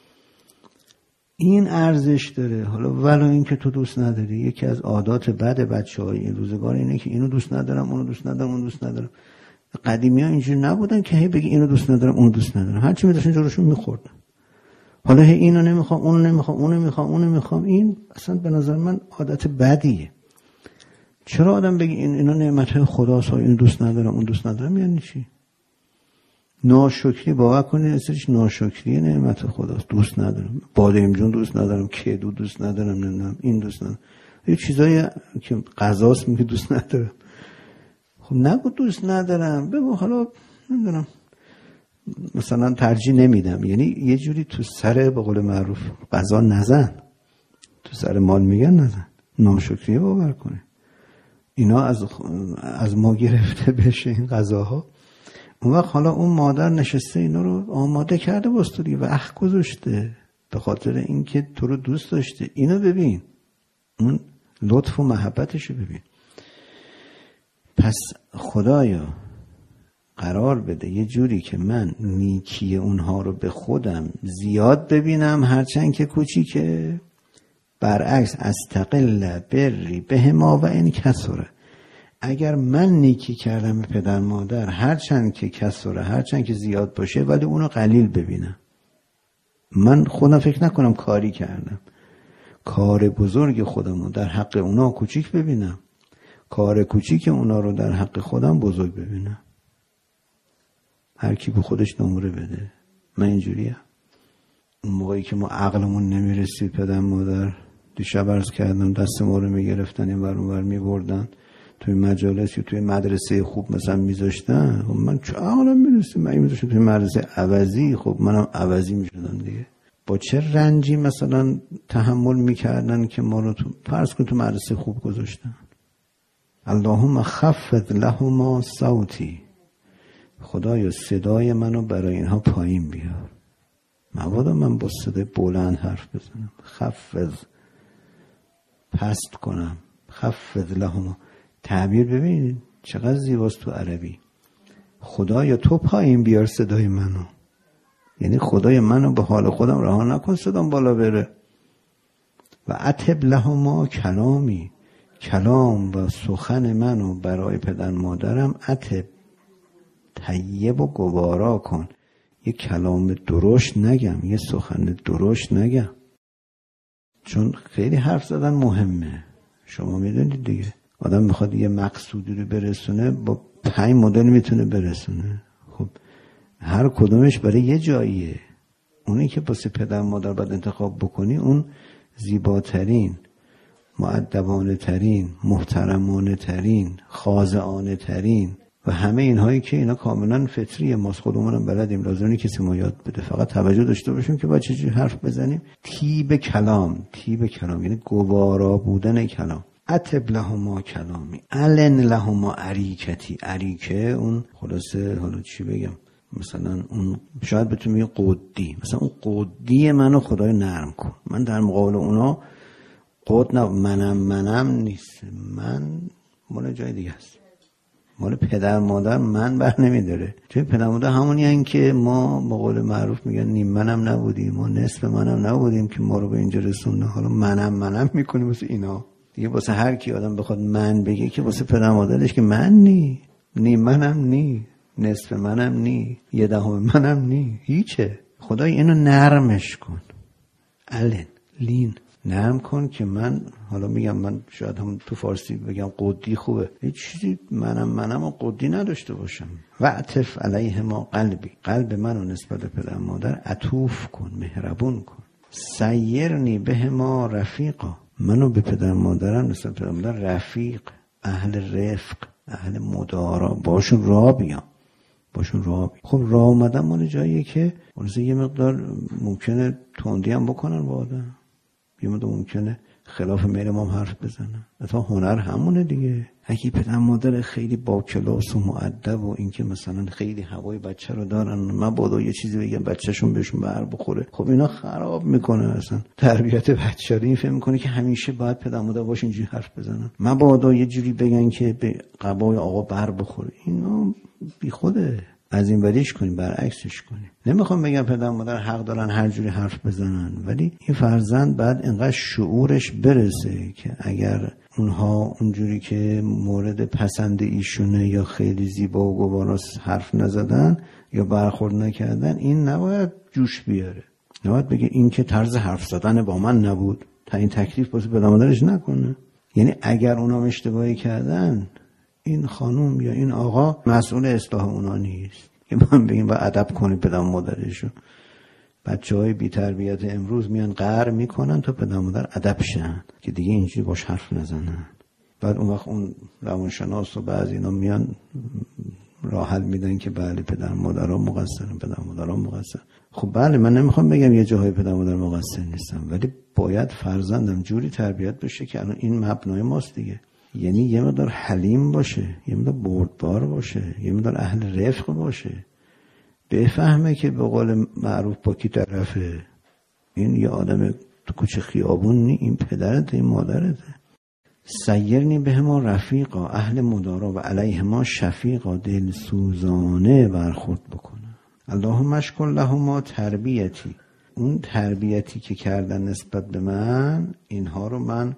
این ارزش داره. حالا ولو این که تو دوست نداری، یکی از عادات بد بچه‌های این روزگار اینه که اینو دوست ندارم، اونو دوست ندارم، اونو دوست ندارم. قدیمی‌ها اینجوری نبودن که هی بگی اینو دوست ندارم، اونو دوست ندارم، هر چی می‌داشتن جلوشون می‌خوردن. حالا هی اینو نمی‌خوام، اونو نمی‌خوام، اونو می‌خوام، اونو می‌خوام. این اصلا به نظر من عادت بدیه. چرا آدم بگی اینا نعمت‌های خداست، اینو دوست ندارم، اون دوست ندارم، یعنی چی؟ ناشکری. باور کنید اصلش ناشکری نعمت خداست. دوست ندارم بادام جون، دوست ندارم کدو، دوست ندارم نمیدونم این، دوست ندارم یه چیزایی که غذاست میگه دوست ندارم. خب نگو دوست ندارم، بگو حالا نمیدونم مثلا ترجیح نمیدم. یعنی یه جوری تو سر به قول معروف غذا نزن، تو سر مال میگن نزن. ناشکری باور کنه اینا از ما گرفته بشه این غذاها. اون وقت حالا اون مادر نشسته اینا رو آماده کرده واسه دیگه، وقت گذاشته به خاطر اینکه تو رو دوست داشته. اینو ببین، اون لطف و محبتش رو ببین. پس خدایا قرار بده یه جوری که من نیکی اونها رو به خودم زیاد ببینم، هرچند که کوچیکه. برعکس استقل بری بهما و این کسره، اگر من نیکی کردم به پدر مادر، هرچند که کسره، هرچند که زیاد باشه، ولی اونو قلیل ببینم. من خودم فکر نکنم کاری کردم، کار بزرگ خودم رو در حق اونا کوچیک ببینم، کار کوچیک اونا رو در حق خودم بزرگ ببینم. هر کی به خودش نمره بده. من اینجوریم. اون موقعی که ما عقلمون نمیرسید، پدر مادر دیشب عرض کردم دست ما رو میگرفتن این ور اون ور میبردن، توی مجالس یا توی مدرسه خوب مثلا میذاشتن. من چه عقلم میرسید، من میذاشتم توی مدرسه عوضی، خب منم عوضی میشدم دیگه. با چه رنجی مثلا تحمل میکردن که ما رو فرض کن تو مدرسه خوب گذاشتن. اللهم خفض لهما صوتی، خدایا صدای منو برای اینها پایین بیار. مبادا من با صدای بلند حرف بزنم. خفض، پست کنم. خفض لهما، تعبیر ببینید چقدر زیباست تو عربی. خدایا تو پایین بیار صدای منو، یعنی خدای منو به حال خودم رها نکن صدام بالا بره. و عتب لهما کلامی، کلام و سخن منو برای پدر مادرم عتب، طیب و گوارا کن. یه کلام درشت نگم، یه سخن درشت نگم، چون خیلی حرف زدن مهمه. شما میدونید دیگه، آدم میخواد یه مقصودی رو برسونه با 5 مدل میتونه برسونه. خب هر کدومش برای یه جاییه. اونی که واسه پدر مادر باید انتخاب بکنی اون زیباترین، مؤدبانه ترین، محترمانه ترین، خاضعانه ترین و همه اینهایی که اینا کاملا فطریه، ما خودمونم بلدیم، لازم نیست کسی ما یاد بده. فقط توجه داشته باشیم که باید چجوری حرف بزنیم. طیب کلام، طیب کلام یعنی گوارا بودن کلام. عتب لهما کلامی، علن لهما عریکتی. عریکه اون خلاصه، حالا چی بگم، مثلا اون شاید بتونی بگی قدی، مثلا اون قدی منو خدای نرم کن. من در مقابل اونا قد نه، منم نیست، من مال جای دیگه است، مال پدر مادر من بر نمیداره. چون پدر مادر همونی هن که ما به قول معروف میگن نیم منم نبودیم، ما نصف منم نبودیم که ما رو به اینجا رسونده. حالا منم میکنیم واسه اینا دیگه. واسه هر کی آدم بخواد من بگه که واسه پدر مادرش که من نی، نیم منم نی، نصف منم نی، 1/10 منم نی، هیچه. خدای اینو نرمش کن. الن لین، نرم کن که من، حالا میگم من شاید هم تو فارسی بگم قدی خوبه، هیچ چیزی منم و قدی نداشته باشم. و عطف علیه ما قلبی، قلب منو نسبت به پدر مادر عطوف کن، مهربون کن. سیرنی به ما رفیقا، منو به پدر مادرم نسبت به پدر مادر رفیق، اهل رفق، اهل مدارا، باشون راه بیام، باشون راه. خب راه اومدن مال جاییه که یه مقدار ممکنه تندی هم بکنن با آدم، یه مقدار ممکنه خلاف میل ما هم حرف بزنن. اصلا هنر همونه دیگه. اگه پدر مادر خیلی با کلاس و مؤدب و اینکه مثلا خیلی هوای بچه رو دارن، من بادا یه چیزی بگم بچه‌شون بهشون بر بخوره، خب اینا خراب میکنه اصلا تربیت بچه رو. این فهم میکنه که همیشه باید پدر مادر باشه اینجوری حرف بزنن، من بادا یه جوری بگن که به قبای آقا بر بخوره. اینا بی خوده. از این وریش کنیم، برعکسش کنیم. نمیخوام بگم پدر مادر حق دارن هر جوری حرف بزنن، ولی این فرزند بعد اینقدر شعورش برسه که اگر اونها اونجوری که مورد پسند ایشونه یا خیلی زیبا و گوارا حرف نزدن یا برخورد نکردن، این نباید جوش بیاره، نباید بگه این که طرز حرف زدن با من نبود، تا این تکلیف واسه پدر مادرش نکنه. یعنی اگر اونا اشتباهی کردن، این خانم یا این آقا مسئول اصلاح اونا نیست که من بگیم با ادب کنی پدر مادرشو. بچه‌های بی تربیت امروز میان قهر میکنن تا پدر مادر ادب شن که دیگه اینجوری باش حرف نزنن. بعد اون وقت اون روانشناس و بعضی اینا میان راه حل میدن که بله پدر مادرها مقصرن، پدر مادرها مقصر. خب بله من نمیخوام بگم یه جاهای پدر مادر مقصر نیستن، ولی باید فرزندم جوری تربیت بشه که الان این مبنای ماست دیگه. یعنی یه مقدار حلیم باشه، یه مقدار بردبار باشه، یه مقدار اهل رفق باشه، بفهمه که به قول معروف با کی طرفه. این یه آدم تو کوچه خیابون نی، این پدرته، این مادرته. سیرنی به ما رفیقا، اهل مدارا و علیه ما شفیقا، دل سوزانه برخورد بکنه. اللهم اشکر لهما تربیتی، اون تربیتی که کردن نسبت به من، اینها رو من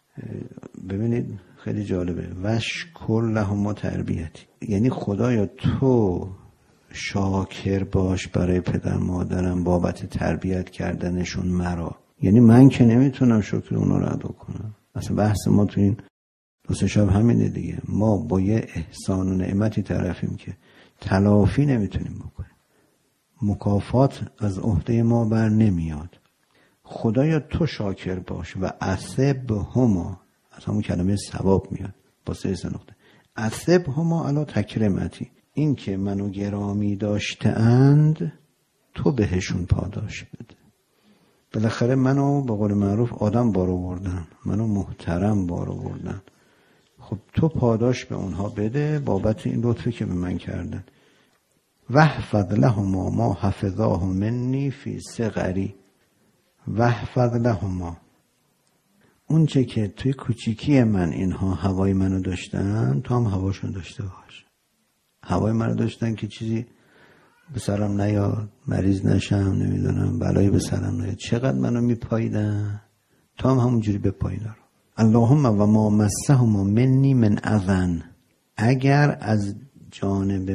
ببینید خیلی جالبه. وشکر لهما تربیتی، یعنی خدایا تو شاکر باش برای پدر مادرم بابت تربیت کردنشون مرا. یعنی من که نمیتونم شکر اونا رو ادا کنم. اصلا بحث ما تو این دو سه شب همینه دیگه. ما با یه احسان و نعمتی طرفیم که تلافی نمیتونیم بکنیم. مکافات از عهده ما بر نمیاد. خدایا تو شاکر باش و اثب هما، از همون کلمه ثواب میاد با سه نقطه. اثب هما علی تکرمتی، این که منو گرامی داشته اند تو بهشون پاداش بده. بالاخره منو به قول معروف آدم بار آوردن، منو محترم بار آوردن، خب تو پاداش به اونها بده بابت این لطفی که به من کردن. واحفظ لهما ما حفظاه منی فی صغری، واحفظ لهما، اون چه که توی کوچیکی من اینها هوای منو داشتن تو هم هواشون داشته باش. هوای منو داشتن که چیزی به سرم نیاد، مریض نشم، نمیدونم بلایی به سرم نیاد. چقدر منو میپاییدن تو هم همونجوری بپاییدن. اللهم و ما مسهما منی من اذن، اگر از جانب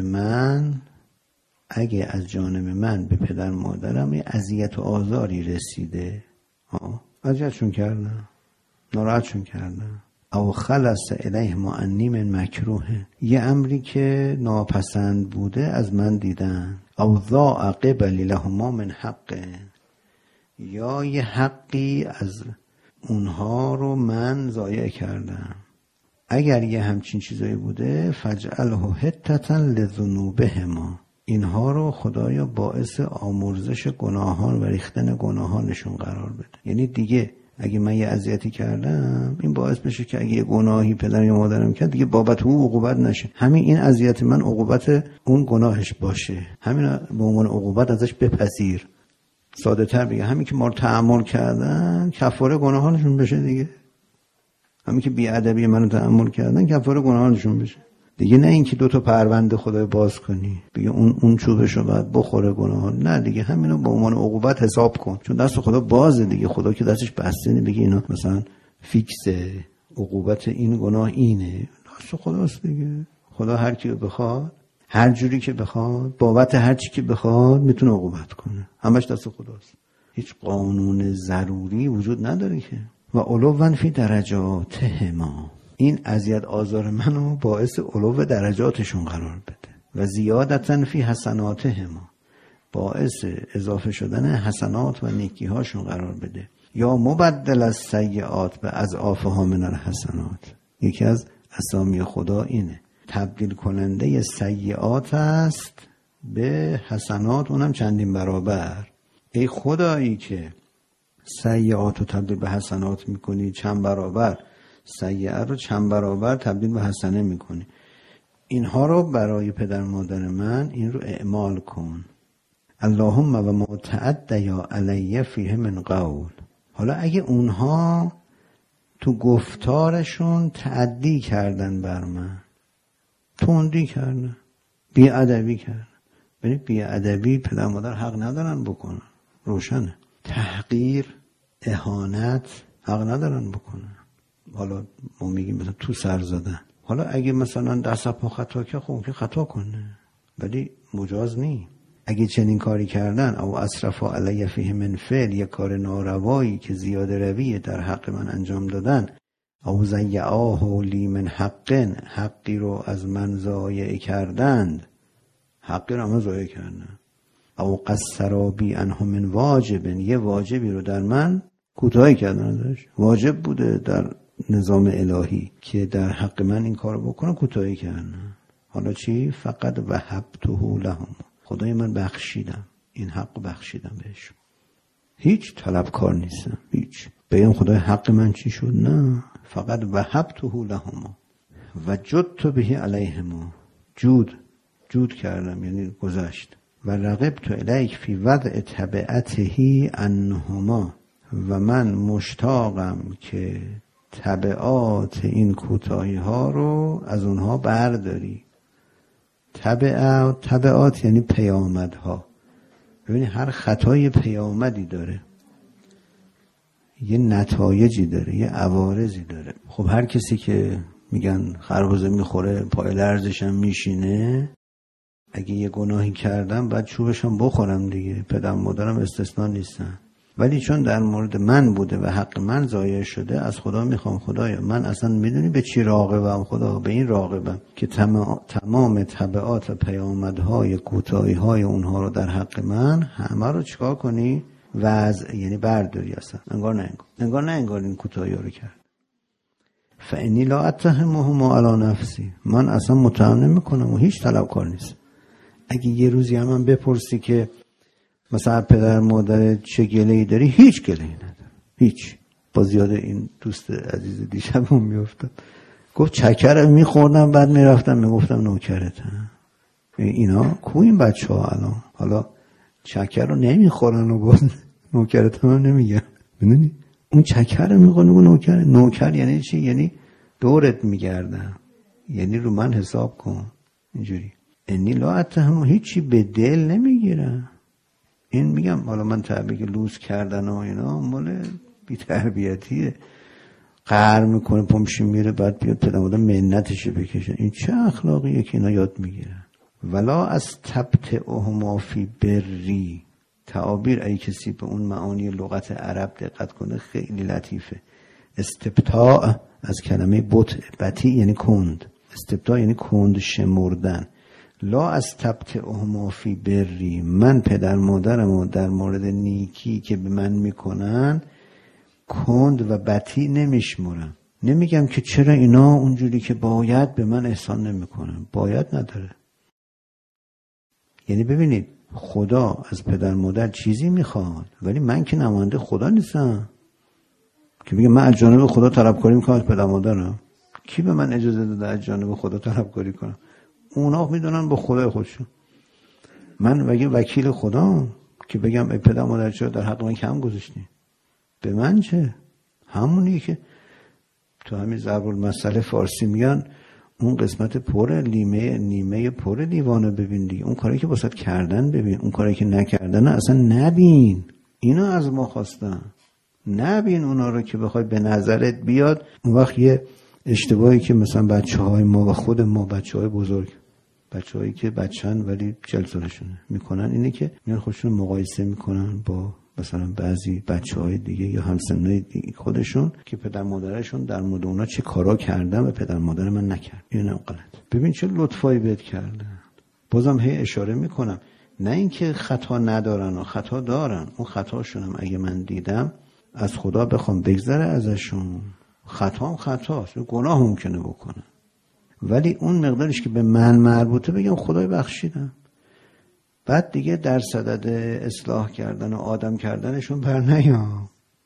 من به پدر مادرم یه اذیت و آزاری رسیده، اذیتشون کردن، ناراحتشون کردن، او خلص الیهم انی من مکروه، یه امری که ناپسند بوده از من دیدن، او ضاع قبلی لهما من حق، یا یه حقی از اونها رو من ضایع کردم. اگر یه همچین چیزایی بوده فجعله حتتا لذنوبهما، اینها رو خدایا باعث آمرزش گناهان و ریختن گناهانشون قرار بده. یعنی دیگه اگه من یه اذیتی کردم این باعث بشه که اگه یه گناهی پدر یا مادرم کرد دیگه بابت اون عقوبت نشه، همین این اذیت من عقوبت اون گناهش باشه، همین به عنوان عقوبت ازش بپذیر. ساده تر بگه همین که ما رو تحمل کردن کفاره گناهانشون بشه دیگه، همین که بیادبی منو تحمل کردن کفاره گناهانشون بشه دیگه. نه اینکه دو تا پرونده خدای باز کنی بگه اون چوبشو بعد بخوره گناهان، نه دیگه همینو به عنوان عقوبت حساب کن، چون دست خدا بازه دیگه. خدا که دستش بسته نمیگه اینا مثلا فیکسه عقوبت این گناه اینه، دست خداست دیگه. خدا هر کی بخواد هر جوری که بخواد بابت هر چی که بخواد میتونه عقوبت کنه، همش دست خداست. هیچ قانون ضروری وجود نداره که. و علوان فی درجاتهما، این اذیت آزار منو باعث علو درجاتشون قرار بده. و زیادتن فی حسناتهما، باعث اضافه شدن حسنات و نیکی هاشون قرار بده. یا مبدل از سیئات به اضعافها من الحسنات، یکی از اسامی خدا اینه تبدیل کننده سیئات است به حسنات، اونم چندین برابر. ای خدایی که سیئات رو تبدیل به حسنات میکنی چند برابر، سیئه رو چند برابر تبدیل به حسنه میکنی، اینها رو برای پدر مادر من این رو اعمال کن. اللهم و ما تعدیا علیه فیه من قول، حالا اگه اونها تو گفتارشون تعدی کردن بر من، تندی کردن، بیادبی کردن، ببین بیادبی پدر مادر حق ندارن بکنن، روشنه. تحقیر، اهانت حق ندارن بکنن. حالا ما میگیم مثلا تو سر زدن، حالا اگه مثلا دست پا خطا که خب که خطا کنه ولی مجاز نی. اگه چنین کاری کردن او اسرف علی فیه من فعل، یک کار ناروایی که زیاده رویه در حق من انجام دادن، او ضیعاه لی من حقن، حقی رو از من ضایع کردند، حقی رو من ضایع کردن. او قصرا بی انها من واجبن، یه واجبی رو در من کوتاهی کردن ازش، واجب بوده در نظام الهی که در حق من این کارو بکنم کوتاهی کردن. حالا چی؟ فقط وهبته لهم، خدای من بخشیدم، این حق بخشیدم بهشون، هیچ طلبکار نیستم، هیچ بگم خدای حق من چی شد، نه، فقط وهبته لهم و جدت به علیهم، جود کردم یعنی گذشت. و رغبت الیک فی وضع تبعته عنهما، و من مشتاقم که تبعات این کوتاهی ها رو از اونها برداری. تبعات یعنی پیامدها. ببینید هر خطای پیامدی داره، یه نتایجی داره، یه عوارضی داره. خب هر کسی که میگن خربزه میخوره پای لرزش هم میشینه، اگه یه گناهی کردم باید چوبشم بخورم دیگه، پدر مادرم استثنا نیستن. ولی چون در مورد من بوده و حق من ضایع شده، از خدا میخوام خدایا من اصلا میدونی به چی راغبم، خدا به این راغبم که تمام تبعات و پیامدهای کوتاهی‌های اونها رو در حق من همه رو چیکار کنی؟ یعنی برداری. اصلا انگار نه انگار این کوتاهی‌ها رو کرد. فانی لا اتهمهم علی نفسی، من اصلا متهم نمیکنم و هیچ طلبکار نیست. اگه یه روزی هم من بپرسی که مثلا پدر مادر چه گله‌ای داری، هیچ گله‌ای ندارم، هیچ. باز یاد این دوست عزیز دیشبم میافتاد، گفت چکر میخوردم بعد میرفتم میگفتم نوکرتم. اینا کو این بچه‌ها الان حالا چکر رو نمیخورن و گفت نوکرتم هم نمیگن. میدونی اون چکر رو میخورن و نوکر یعنی چی؟ یعنی دورت میگردم، یعنی رو من حساب کن. اینجوری انی لا اتهم، هیچی به دل نمیگیرم. این میگم حالا من تعبیر لوس کردن و اینا مال بی تربیتیه. قهر میکنه پمشی میره بعد بیاد پدر مادر منتش بکشه. این چه اخلاقیه که اینا یاد میگیرن؟ ولا از تبت اهما فی بری، تعابیر ای کسی به اون معانی لغت عرب دقت کنه خیلی لطیفه. استبتاء از کلمه بطی یعنی کند، استبتاء یعنی کند شمردن. لا از تبت اهما فی بری، من پدر مادرمو در مورد نیکی که به من میکنن کند و بطی نمیشمرم. نمیگم که چرا اینا اونجوری که باید به من احسان نمیکنن. باید نداره. یعنی ببینید خدا از پدر مادر چیزی میخواد، ولی من که نماینده خدا نیستم که بگم من از جانب خدا طلبکاری میکنم از پدر مادرم. کی به من اجازه داده از جانب خدا طلبکاری کنم؟ اونا میدونن با خدای خودشون. من بگم وکیل خدا که بگم ای پدر مادر چرا در حق من کم گذاشتین؟ به من چه؟ همونی که تو همین ضرب المثل فارسی میگن اون قسمت پر نیمه پر لیوانو ببین دیگه. اون کاری که واسط کردن ببین، اون کاری که نکردن اصلا نبین. اینا از ما خواستن، نبین اونا رو که بخوای به نظرت بیاد. اون وقت یه اشتباهی که مثلا بچه‌های ما و خود ما بچه‌های بزرگ، بچه‌هایی که بچه‌ن ولی 40 سالشونه میکنن اینه که میان خودشون مقایسه میکنن با مثلا بعضی بچه‌های دیگه یا همسنای خودشون که پدر مادرشون در مورد اونا چه کارا کردن و پدر مادر من نکرد. اینم غلط. ببین چه لطفایی بهت کردن. بازم هی اشاره میکنم نه اینکه خطا ندارن و خطا دارن، اون خطاشونم اگه من دیدم از خدا بخوام بگذره ازشون. خطاست، گناه ممکنه بکنن، ولی اون مقدارش که به من مربوطه بگم خدای بخشیدم. بعد دیگه در صدد اصلاح کردن و آدم کردنشون بر نیام.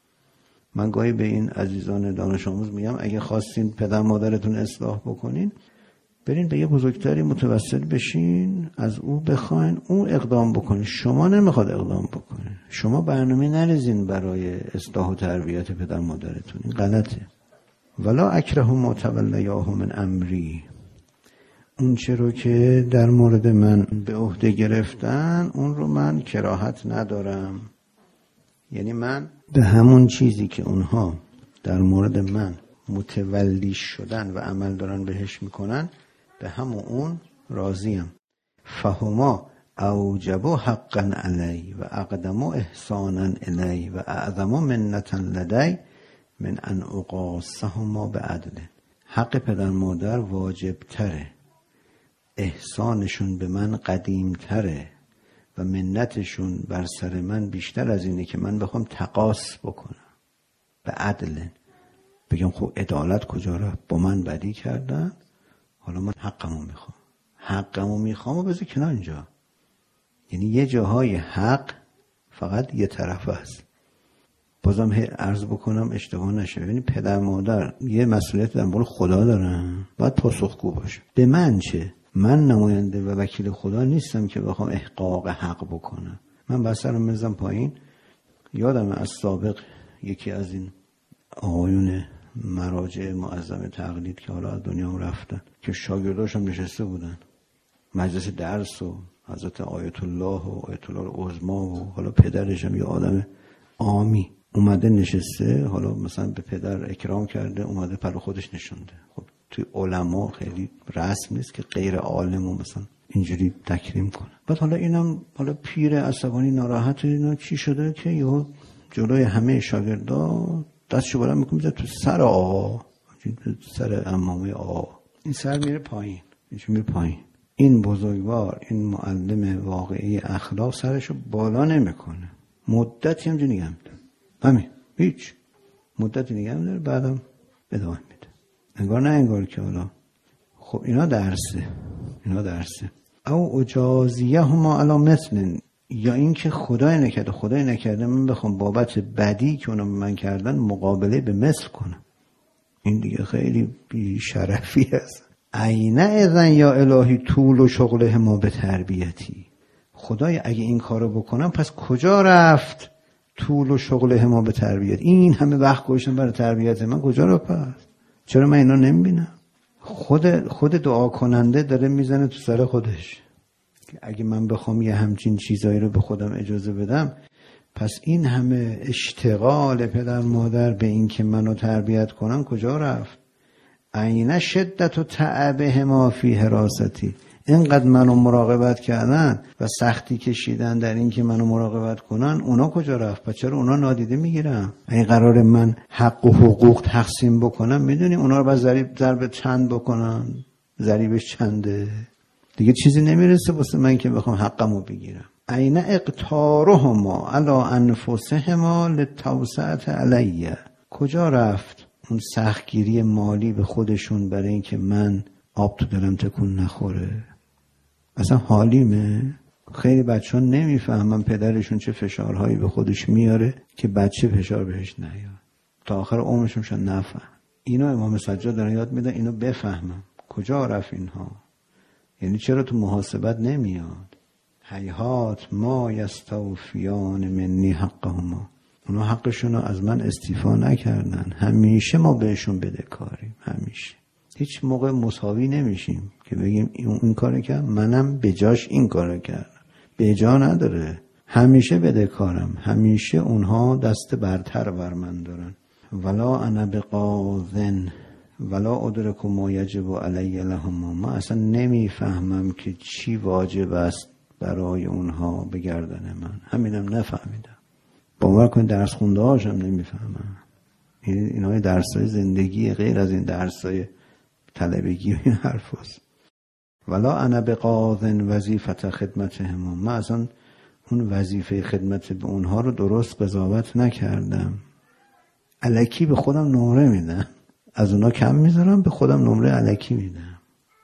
من گاهی به این عزیزان دانش آموز میگم اگه خواستین پدر مادرتون اصلاح بکنین، برین به یه بزرگتری متوسل بشین، از او بخواین او اقدام بکنه. شما نمیخواد اقدام بکنه. شما برنامه نریزین برای اصلاح و تربیت پدر مادرتون. این غلطه. ولا اکره ما تولیاه من امری، اون چه رو که در مورد من به عهده گرفتن اون رو من کراهت ندارم. یعنی من به همون چیزی که اونها در مورد من متولی شدن و عمل دارن بهش میکنن به همون اون راضیم. فهما اوجب حقا علی و اقدم احسانا الی و اعظم منتا لدی من ان اقاسهما به عدل. حق پدر مادر واجب تره، احسانشون به من قدیم تره و منتشون بر سر من بیشتر از اینه که من بخوام تقاص بکنم به عدل. بگم خب عدالت کجا رفت؟ با من بدی کردن، حالا من حقمو میخوام و بذار کنار اینجا. یعنی یه جاهای حق فقط یه طرف است. بازم عرض بکنم اشتباه نشه. ببینید پدر مادر یه مسئولیت در مورد خدا دارن، باید پاسخگو باشه. به من چه؟ من نماینده و وکیل خدا نیستم که بخوام احقاق حق بکنم. من بس سرم میزم پایین. یادم از سابق یکی از این آقایون مراجع معظم تقلید که حالا از دنیا هم رفتن که شاگرداشم نشسته بودن مجلس درس و حضرت آیت الله و آیت الله العظمی و حالا پدرش هم یه آدم عامی اومده نشسته، حالا مثلا به پدر اکرام کرده، اومده پر خودش نشونده. خب توی علما خیلی رسم نیست که غیر عالم و مثلا اینجوری تکریم کنه. بعد حالا اینم حالا پیر عصبانی ناراحت اینا چی شده که یهو جلوی همه شاگردا دستشو بالا میکنه میذاره تو سر آقا، تو سر عمامه آقا، این سر میره پایین، میره پایین. این بزرگوار، این معلم واقعی اخلاق سرشو بالا نمیکنه، مدتی همجوری نگه می‌داره، همین هیچ مدتی نگه می‌داره، بعدم ادامه میده. انگار نه انگار که حالا خب اینا درسه او اجازیه هما علا مثل، یا این که خدای نکرده من بخوام بابت بدی که اونا به من کردن مقابله به مثل کنم، این دیگه خیلی بی شرفی است. عینه اذن یا الهی طول و شغله ما به تربیتی، خدای اگه این کارو بکنم پس کجا رفت طول و شغله ما به تربیت، این همه وقت گذاشتم برای تربیت من، کجا رفت پس؟ چرا من اینا نمیبینم؟ خود دعا کننده داره میزنه تو سر خودش که اگه من بخوام یه همچین چیزایی رو به خودم اجازه بدم، پس این همه اشتغال پدر مادر به این که منو تربیت کنن کجا رفت؟ عین شدت و تعبه ما فی حراستی، اینقدر منو مراقبت کردن و سختی کشیدن در این که منو مراقبت کنن، اونا کجا رفت؟ پس چرا اونا نادیده میگیرم؟ این قرار من حق و حقوق تقسیم بکنم، میدونی اونا رو باید ضرب چند بکنن، ضریبش چنده دیگه، چیزی نمیرسه واسه من که بخوام حقمو بگیرم. عین اقتارهما علی انفسهما للتوسعة علیه، کجا رفت اون سختگیری مالی به خودشون برای این که من آب تو دلم تکون نخوره؟ اصلا حالیمه؟ خیلی بچه ها نمیفهمن پدرشون چه فشارهایی به خودش میاره که بچه فشار بهش نیاره، تا آخر عمرشون شن نفهم. اینا امام سجاد دارن یاد میدن اینو بفهمم کجا رفت اینها، یعنی چرا تو محاسبت نمیاد؟ هیهات ما یستوفیان منی حقهما، اونا حقشونو از من استیفا نکردن، همیشه ما بهشون بدهکاریم، همیشه. هیچ موقع مساوی نمیشیم که بگیم این کارو کرد منم به جاش این کارو کردم، به جا نداره، همیشه بدهکارم، همیشه اونها دست برتر بر من دارن. ولا انا بقاذن ولا ادرک ما یجب علی لهما، ما اصلا نمیفهمم که چی واجب است برای اونها به گردن من، همینم نفهمیدم. باور کن درس خونده هاشم نمیفهمم، اینا درسای زندگی غیر از این درسای طلبگی و این حرف هست. ولا انا بقاذن وظیفت خدمتهم، من اصلا اون وظیفه خدمت به اونها رو درست قضاوت نکردم، الکی به خودم نمره میدم، از اونا کم میذارم به خودم نمره الکی میدم.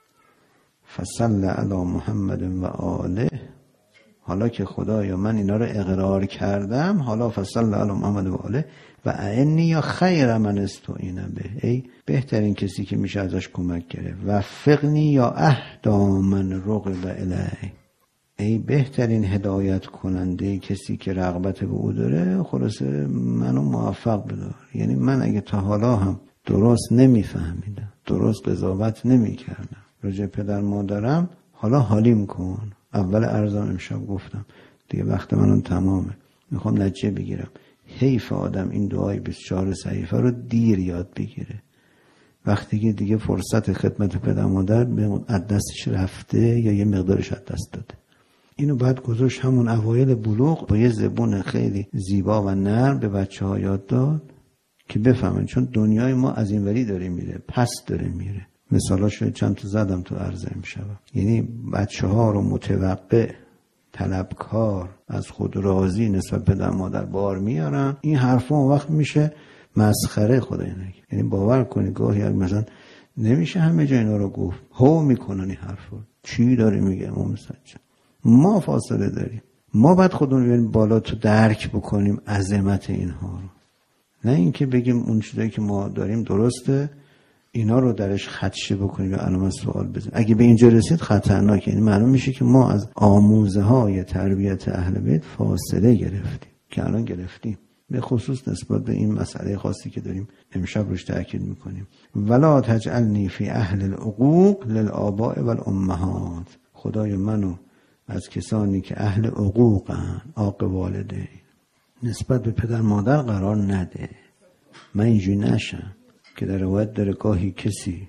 فصل علی محمد و آله، حالا که خدایا من اینا رو اقرار کردم، حالا فصل علی محمد و آله و اعنی یا خیر من استعین به، ای بهترین کسی که میشه ازش کمک گرفت، وفقنی یا اهدا من رغب الیه، ای بهترین هدایت کننده کسی که رغبت به او داره، خلاصه منو موفق بدار. یعنی من اگه تا حالا هم درست نمیفهمیدم، درست قضاوت نمیکردم راجع پدر مادرم، حالا حالیم کن. اول عرضم امشب گفتم دیگه وقت منم تمامه، میخوام نتیجه بگیرم. حیف آدم این دعای 24 صحیفه رو دیر یاد بگیره، وقتی که دیگه فرصت خدمت پدر مادر از دستش رفته یا یه مقدارش از دست داده. اینو بعد گذاشت همون اوایل بلوغ با یه زبون خیلی زیبا و نرم به بچه ها یاد داد که بفهمن، چون دنیای ما از این وری داره میره، پس داره میره. مثالاشو چند تا زدم تو عرض امشب. یعنی بچه ها رو متوقع، طلبکار، از خود راضی نسبت به پدر مادر بار میارن. این حرفا اون وقت میشه مسخره، خدای نگه. یعنی باور کنی گاهی مثلا نمیشه همه جا اینا رو گفت، هو میکنن این حرفا. چی داره میگه امام سجاد؟ ما فاصله داریم، ما باید خودمون بیاریم بالا تو درک بکنیم عظمت اینها رو، نه اینکه بگیم اون چیزایی که ما داریم درسته، اینا رو درش خدشه بکنیم یا علامت سوال بزنیم. اگه به اینجا رسید خطرناکه، یعنی معلوم میشه که ما از آموزه های تربیت اهل بیت فاصله گرفتیم که الان گرفتیم، به خصوص نسبت به این مسئله خاصی که داریم امشب روش تاکید میکنیم. ولا تجعلنی فی اهل العقوق للآباء والامهات، خدای منو از کسانی که اهل عقوقن، عاق والدین، نسبت به پدر مادر قرار نده. من اینجوری نشم که در روایت داره گاهی کسی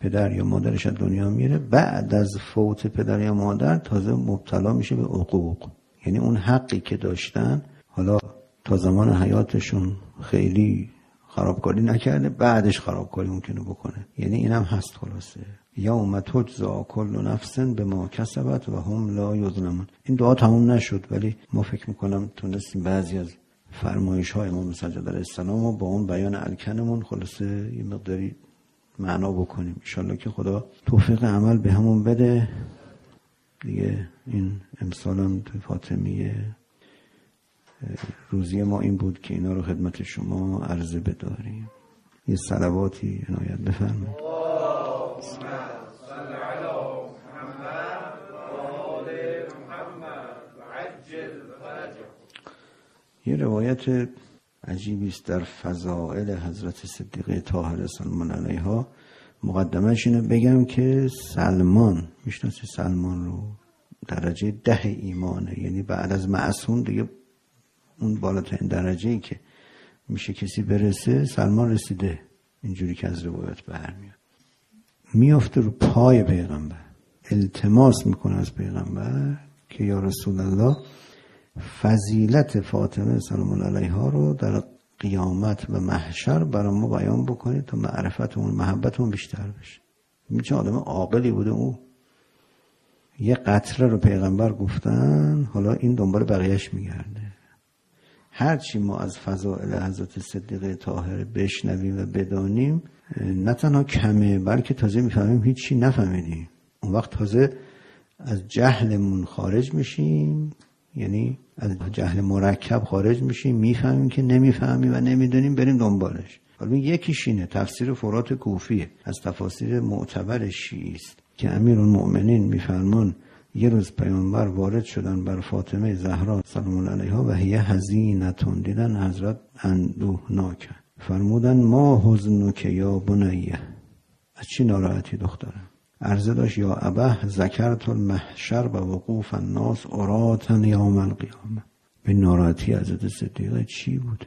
پدر یا مادرش از دنیا میره، بعد از فوت پدر یا مادر تازه مبتلا میشه به عقوق. یعنی اون حقی که داشتن حالا تا زمان حیاتشون خیلی خرابکاری نکرده، بعدش خرابکاری ممکنه بکنه. یعنی اینم هست خلاصه. یوم تجزا کل نفس بما کسبت و هم لا یظلمون. این دعا تموم نشد، ولی ما فکر میکنم تونستیم بعضی از فرمایش های امام سجاد علیه السلام رو با اون بیان الکنمون خلاصه یه مقداری معنا بکنیم. انشالله که خدا توفیق عمل به همون بده دیگه. این امسال هم تو فاطمیه روزی ما این بود که اینا رو خدمت شما عرضه بداریم. یه صلواتی عنایت بفرمایید. یه روایت عجیبی است در فضائل حضرت صدیقه طاهره سلام الله علیها. مقدمش اینو بگم که سلمان، میشناسی سلمان رو، درجه 10 ایمانه. یعنی بعد از معصوم دیگه اون بالاترین درجه‌ای که میشه کسی برسه سلمان رسیده، اینجوری که از روایت برمیاد. میافته رو پای پیغمبر، التماس میکنه از پیغمبر که یا رسول الله فضیلت فاطمه سلام الله علیها رو در قیامت و محشر برای ما بیان بکنید تا معرفتمون محبتمون بیشتر بشه. چه آدم عاقلی بوده او. یه قطره رو پیغمبر گفتن، حالا این دنبال بقیهش میگرده. هرچی ما از فضائل حضرت صدیقه طاهره بشنویم و بدانیم نه تنها کمه، بلکه تازه میفهمیم هیچی نفهمیدیم. اون وقت تازه از جهلمون خارج میشیم، یعنی از جهل مرکب خارج میشیم، میفهمیم که نمیفهمیم و نمیدونیم، بریم دنبالش. حالا یکیش اینه، تفسیر فرات کوفیه، از تفاسیر معتبر شیعی است که امیرالمؤمنین میفرمان یه روز پیامبر وارد شدن بر فاطمه زهرا سلام الله علیها و هی حزینتون، دیدن حضرت اندوهناک، فرمودن ما حزنک یا بنیه، از چی ناراحتی دخترم؟ عرضه داشت یا ابه ذکرت المحشر و وقوف الناس عراة یوم القیامه. به ناراحتی حضرت صدیقه چی بوده؟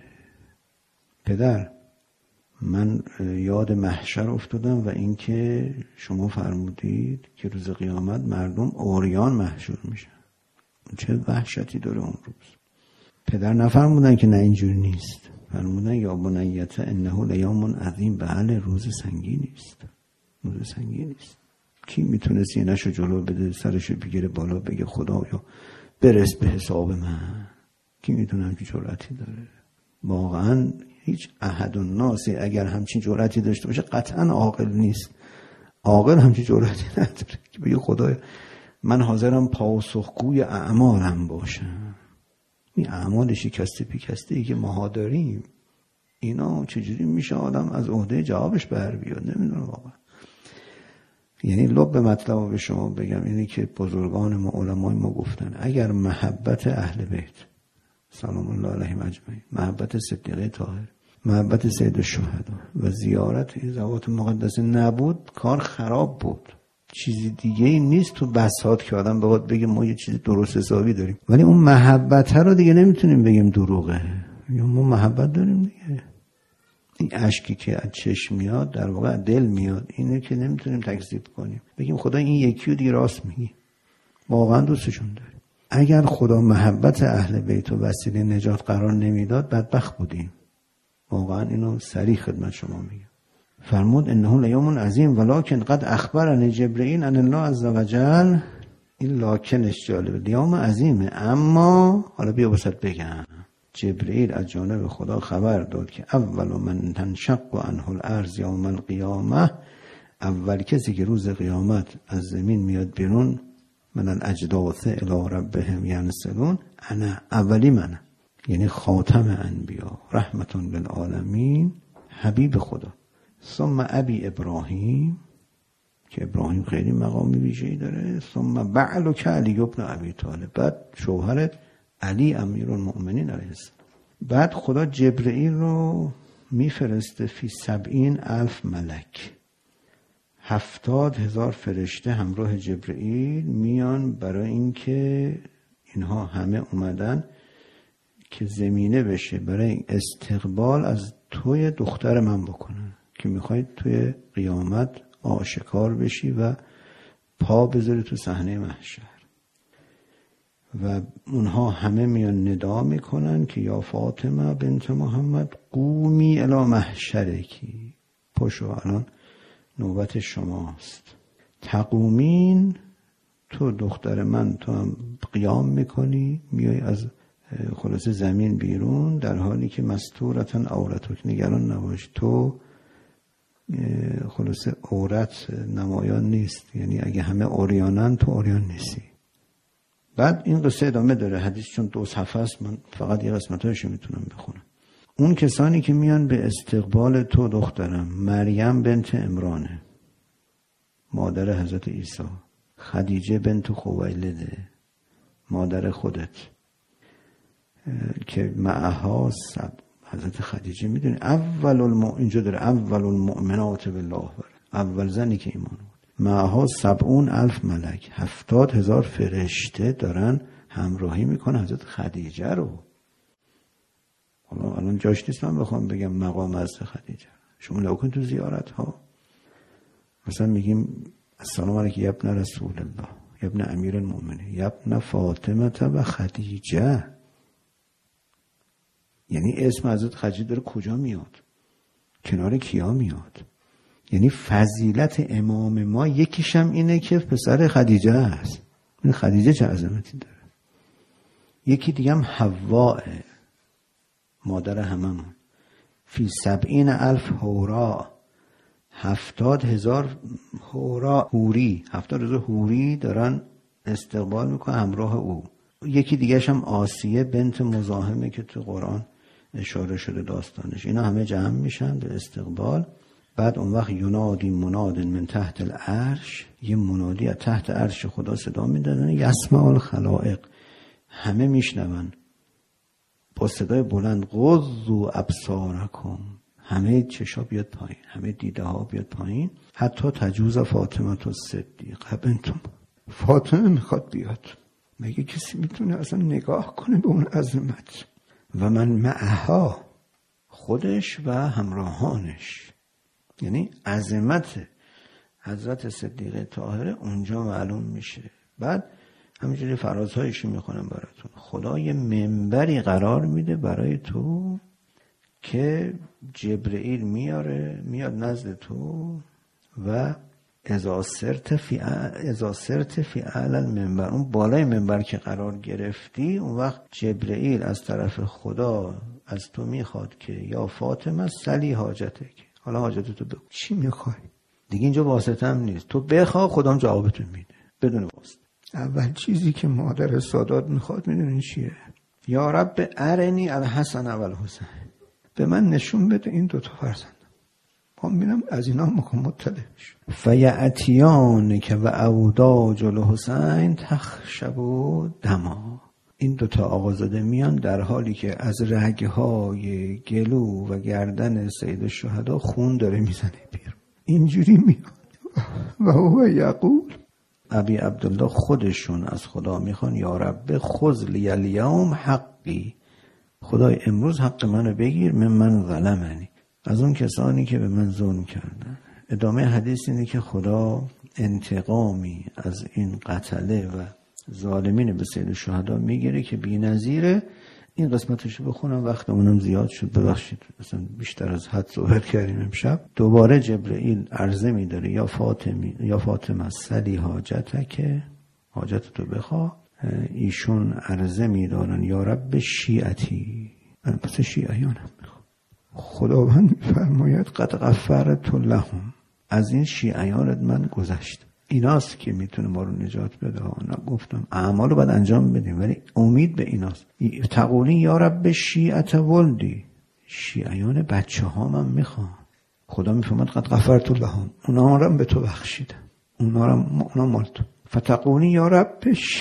پدر من یاد محشر افتادم و اینکه شما فرمودید که روز قیامت مردم عریان محشور میشن. چه وحشتی داره اون روز. پدر نفرمودن که نه اینجوری نیست، فرمودن یا بنیته انه لیوم عظیم. بله روز سنگینی است، روز سنگینی است. کی میتونه سینه‌شو جلو بده، سرشو بگیره بالا بگه خدایا برس به حساب من؟ کی میتونه همچین جرأتی داره؟ واقعا هیچ احد الناس اگر همچین جرأتی داشته باشه قطعا عاقل نیست. عاقل همچین جرأتی نداره که بگه خدایا من حاضرم پاسخگوی اعمالم باشم. این اعمال شکسته پیکسته ای که ما داریم، اینا چجوری میشه آدم از عهده جوابش بر بیاد؟ نمیدونم واقعا. یعنی لب مطلب به شما بگم اینه که بزرگان ما، علمای ما گفتن اگر محبت اهل بیت سلام الله علیهم اجمعین، محبت صدیقه طاهره، محبت سید الشهدا و زیارت ذوات مقدسه نبود، کار خراب بود. چیزی دیگه ای نیست تو بساط که آدم بخواد بگه ما یه چیز درست حسابی داریم، ولی اون محبت رو دیگه نمیتونیم بگیم دروغه، یا ما محبت داریم دیگه. این اشکی که از چشم میاد در واقع دل میاد، اینه که نمیتونیم تکذیب کنیم، بگیم خدا این یکی رو دیگه راست میگی، واقعا دوستشون داریم. اگر خدا محبت اهل بیت و وسیله نجات قرار نمیداد بدبخت بودیم. واقعا اینو صریح خدمت شما میگم. فرمود انه لیوم عظیم ولکن قد اخبرنی جبرئیل ان الله عز وجل. این لاکنش جالبه، لیوم عظیمه، اما حالا بیا واسط بگم جبرئیل از جانب خدا خبر داد که اول من تنشق عنه الارض یوم القیامه، اول کسی که روز قیامت از زمین میاد بیرون، من الاجداث الی ربهم ینسلون، انا اولی منم، یعنی خاتم انبیا رحمت للعالمین، حبیب خدا. ثم ابی ابراهیم، که ابراهیم خیلی مقامی ویژه‌ای داره. ثم بعلک علی ابن ابی طالب، بعد شوهرت علی امیرالمؤمنین علیه السلام. بعد خدا جبرئیل رو میفرسته فی 70,000 ملک، 70,000 فرشته همراه جبرئیل میان برای اینکه اینها همه اومدن که زمینه بشه برای استقبال از توی دختر من بکنن که میخواید توی قیامت آشکار بشی و پا بذاری تو صحنه محشر. و اونها همه میان ندا میکنن که یا فاطمه بنت محمد قومی الی محشرکی، پاشو الان نوبت شماست. تقومین، تو دختر من، تو هم قیام میکنی، میای از خلاصه زمین بیرون در حالی که مستورتن عورتک، نگران نباش، تو خلاصه عورت نمایان نیست، یعنی اگه همه عریانن تو عریان نیستی. بعد این قصه ادامه داره، حدیث چون 2 صفحه است من فقط یه قسمتاشو میتونم بخونم. اون کسانی که میان به استقبال تو دخترم، مریم بنت عمرانه مادر حضرت عیسی، خدیجه بنت خویلده مادر خودت که معها حضرت خدیجه میدونی اینجا داره اول المؤمنات بالله، اول زنی که ایمان بود، معها 70,000 ملک، 70,000 فرشته دارن همراهی میکنه حضرت خدیجه رو. حالا الان جاش نیست من بخوام بگم مقام حضرت خدیجه. شما نگاه کن تو زیارت ها مثلا میگیم السلام علیک یا ابن رسول الله، یا ابن امیر المؤمنین، یا ابن فاطمه و خدیجه. یعنی اسم حضرت خدیجه داره کجا میاد؟ کنار کیا میاد؟ یعنی فضیلت امام ما یکیشم اینه که پسر خدیجه است. این خدیجه چه عظمتی داره. یکی دیگه هم حوا، مادر هممون، فی 70,000 حورا، 70,000 حورا حوری، 70,000 حوری دارن استقبال میکنه همراه او. یکی دیگهش هم آسیه بنت مزاحمه که تو قرآن اشاره شده داستانش. اینا همه جمع میشن به استقبال. بعد اون وقت ینادی مناد من تحت العرش، یه منادی از تحت عرش خدا صدا میدادن، یسمع الخلائق، همه میشنون با صدای بلند، غضوا ابصارکم، همه چشا بیاد پایین، همه دیده ها بیاد پایین، حتی تجوز فاطمه الصدیقه بنتم، فاطمه میخواد بیاد. مگه کسی میتونه اصلا نگاه کنه به اون عظمت؟ و من معها، خودش و همراهانش، یعنی عظمت حضرت صدیقه طاهره اونجا معلوم میشه. بعد همینجوری فرازهایشی میخونم براتون. خدا یه منبری قرار میده برای تو که جبرئیل میاد نزد تو و اذا سرت فی اعلی المنبر، اون بالای منبر که قرار گرفتی، اون وقت جبرئیل از طرف خدا از تو میخواد که یا فاطمه سلی حاجتک، حالا حاجتتو بگو چی میخوای. دیگه اینجا واسطه هم نیست، تو بخواه خودم جوابتو میده بدون واسطه. اول چیزی که مادر سادات میخواد میدونین چیه؟ یا رب ارنی الحسن و الحسین، به من نشون بده این 2 فرزند، من ببینم از اینا میخوام مطلع بشم. فیاتیان که و اوداج الحسین تخشب دما، این 2 آقازاده میان در حالی که از رگهای گلو و گردن سید الشهدا خون داره میزنه بیرون، اینجوری میاد. و هو یقول، ابی عبدالله خودشون از خدا میخوان یا رب خذ لی الیوم حقی، خدای امروز حق منو بگیر، من ظلمنی، از اون کسانی که به من ظلم کردن. ادامه حدیث اینه که خدا انتقامی از این قتله و ظالمین به سید الشهدا میگیره که بی‌نظیره. این قسمتشو بخونم، وقتمونم زیاد شد، ببخشید مثلا بیشتر از حد صحبت کردیم امشب. دوباره جبرئیل عرضه میداره یا فاطمه سلی حاجتک، حاجتتو بخوا. ایشون عرضه میدارن یا رب شیعتی، من پس شیعیانم میخوام. خداوند میفرماید قد غفرت لهم، از این شیعیانت من گذشت. ایناست که میتونه ما رو نجات بده. نه گفتم اعمال رو باید انجام بدیم ولی امید به ایناست. تقولی یا رب شیعت ولدی، شیعیان بچه ها من میخوام. خدا میفرماید قد غفرت لهم، اونا رو به تو بخشیدم، اونا مال تو. فتقولی یا رب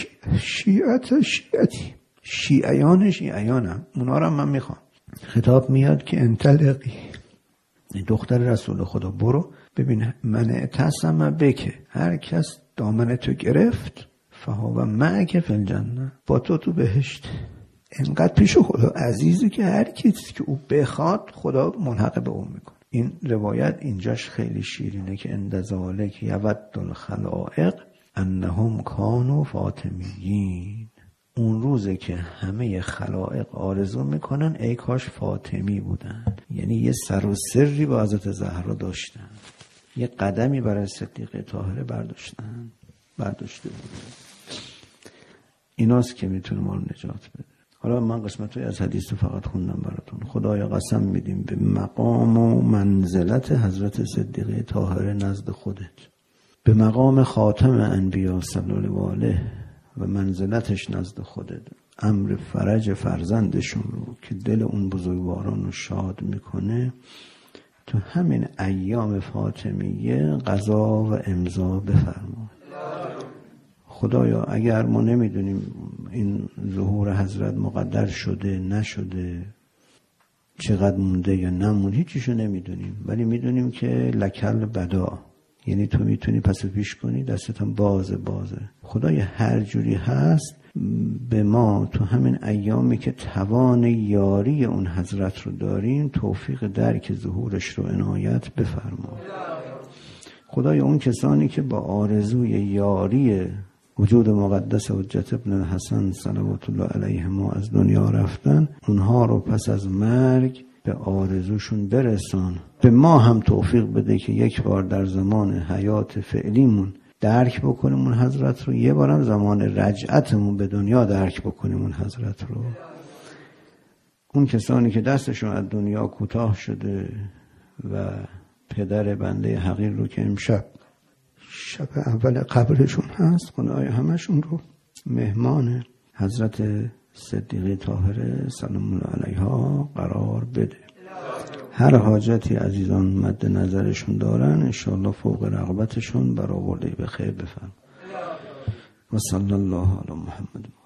شیعتی، شیعیانم، اونا رو من میخوام. خطاب میاد که انطلقی، دختر رسول خدا برو ببین، من اعتصم بکه، هر کس دامن تو گرفت فهو معک فی الجنه، با تو بهشت. انقدر پیش خدا عزیزی که هر کسی که او بخواد خدا منحق به اون میکنه. این روایت اینجاش خیلی شیرینه که اند ذالک یود الخلائق انهم کانوا فاطمیین. اون روزه که همه خلائق آرزو میکنن ای کاش فاطمی بودن، یعنی یه سر و سری با حضرت زهرا داشتن، یه قدمی برای صدیقه طاهره برداشته بودن. ایناست که میتونه ما رو نجات بده. حالا من قسمت‌های از حدیث رو فقط خوندم براتون. خدایا قسم میدیم به مقام و منزلت حضرت صدیقه طاهره نزد خودت، به مقام خاتم انبیا صلی الله علیه و منزلتش نزد خودت، امر فرج فرزندشون رو که دل اون بزرگواران رو شاد میکنه تو همین ایام فاطمیه قضا و امضا بفرما. خدایا اگر ما نمیدونیم این ظهور حضرت مقدر شده نشده، چقدر مونده یا نمونده، هیچیشو نمیدونیم، ولی میدونیم که لکل بدا، یعنی تو میتونی پس پیش کنی، دستت هم بازه. خدایا هر جوری هست به ما تو همین ایامی که توان یاری اون حضرت رو داریم توفیق درک ظهورش رو عنایت بفرما. خدایا اون کسانی که با آرزوی یاری وجود مقدس حجت ابن حسن صلوات الله علیه ما از دنیا رفتن، اونها رو پس از مرگ به آرزوشون برسان. به ما هم توفیق بده که یک بار در زمان حیات فعلیمون درک بکنیم اون حضرت رو، یه بارم زمان رجعتمون به دنیا درک بکنیم اون حضرت رو. اون کسانی که دستشون از دنیا کوتاه شده و پدر بنده حقیر رو که امشب شب اول قبرشون هست، خدای همشون رو مهمان حضرت صدیقه طاهره سلام الله علیها قرار بده. هر حاجتی عزیزان مد نظرشون دارن انشاءالله فوق رغبتشون برآورده به خیر بفرما. و صلی الله علی محمد.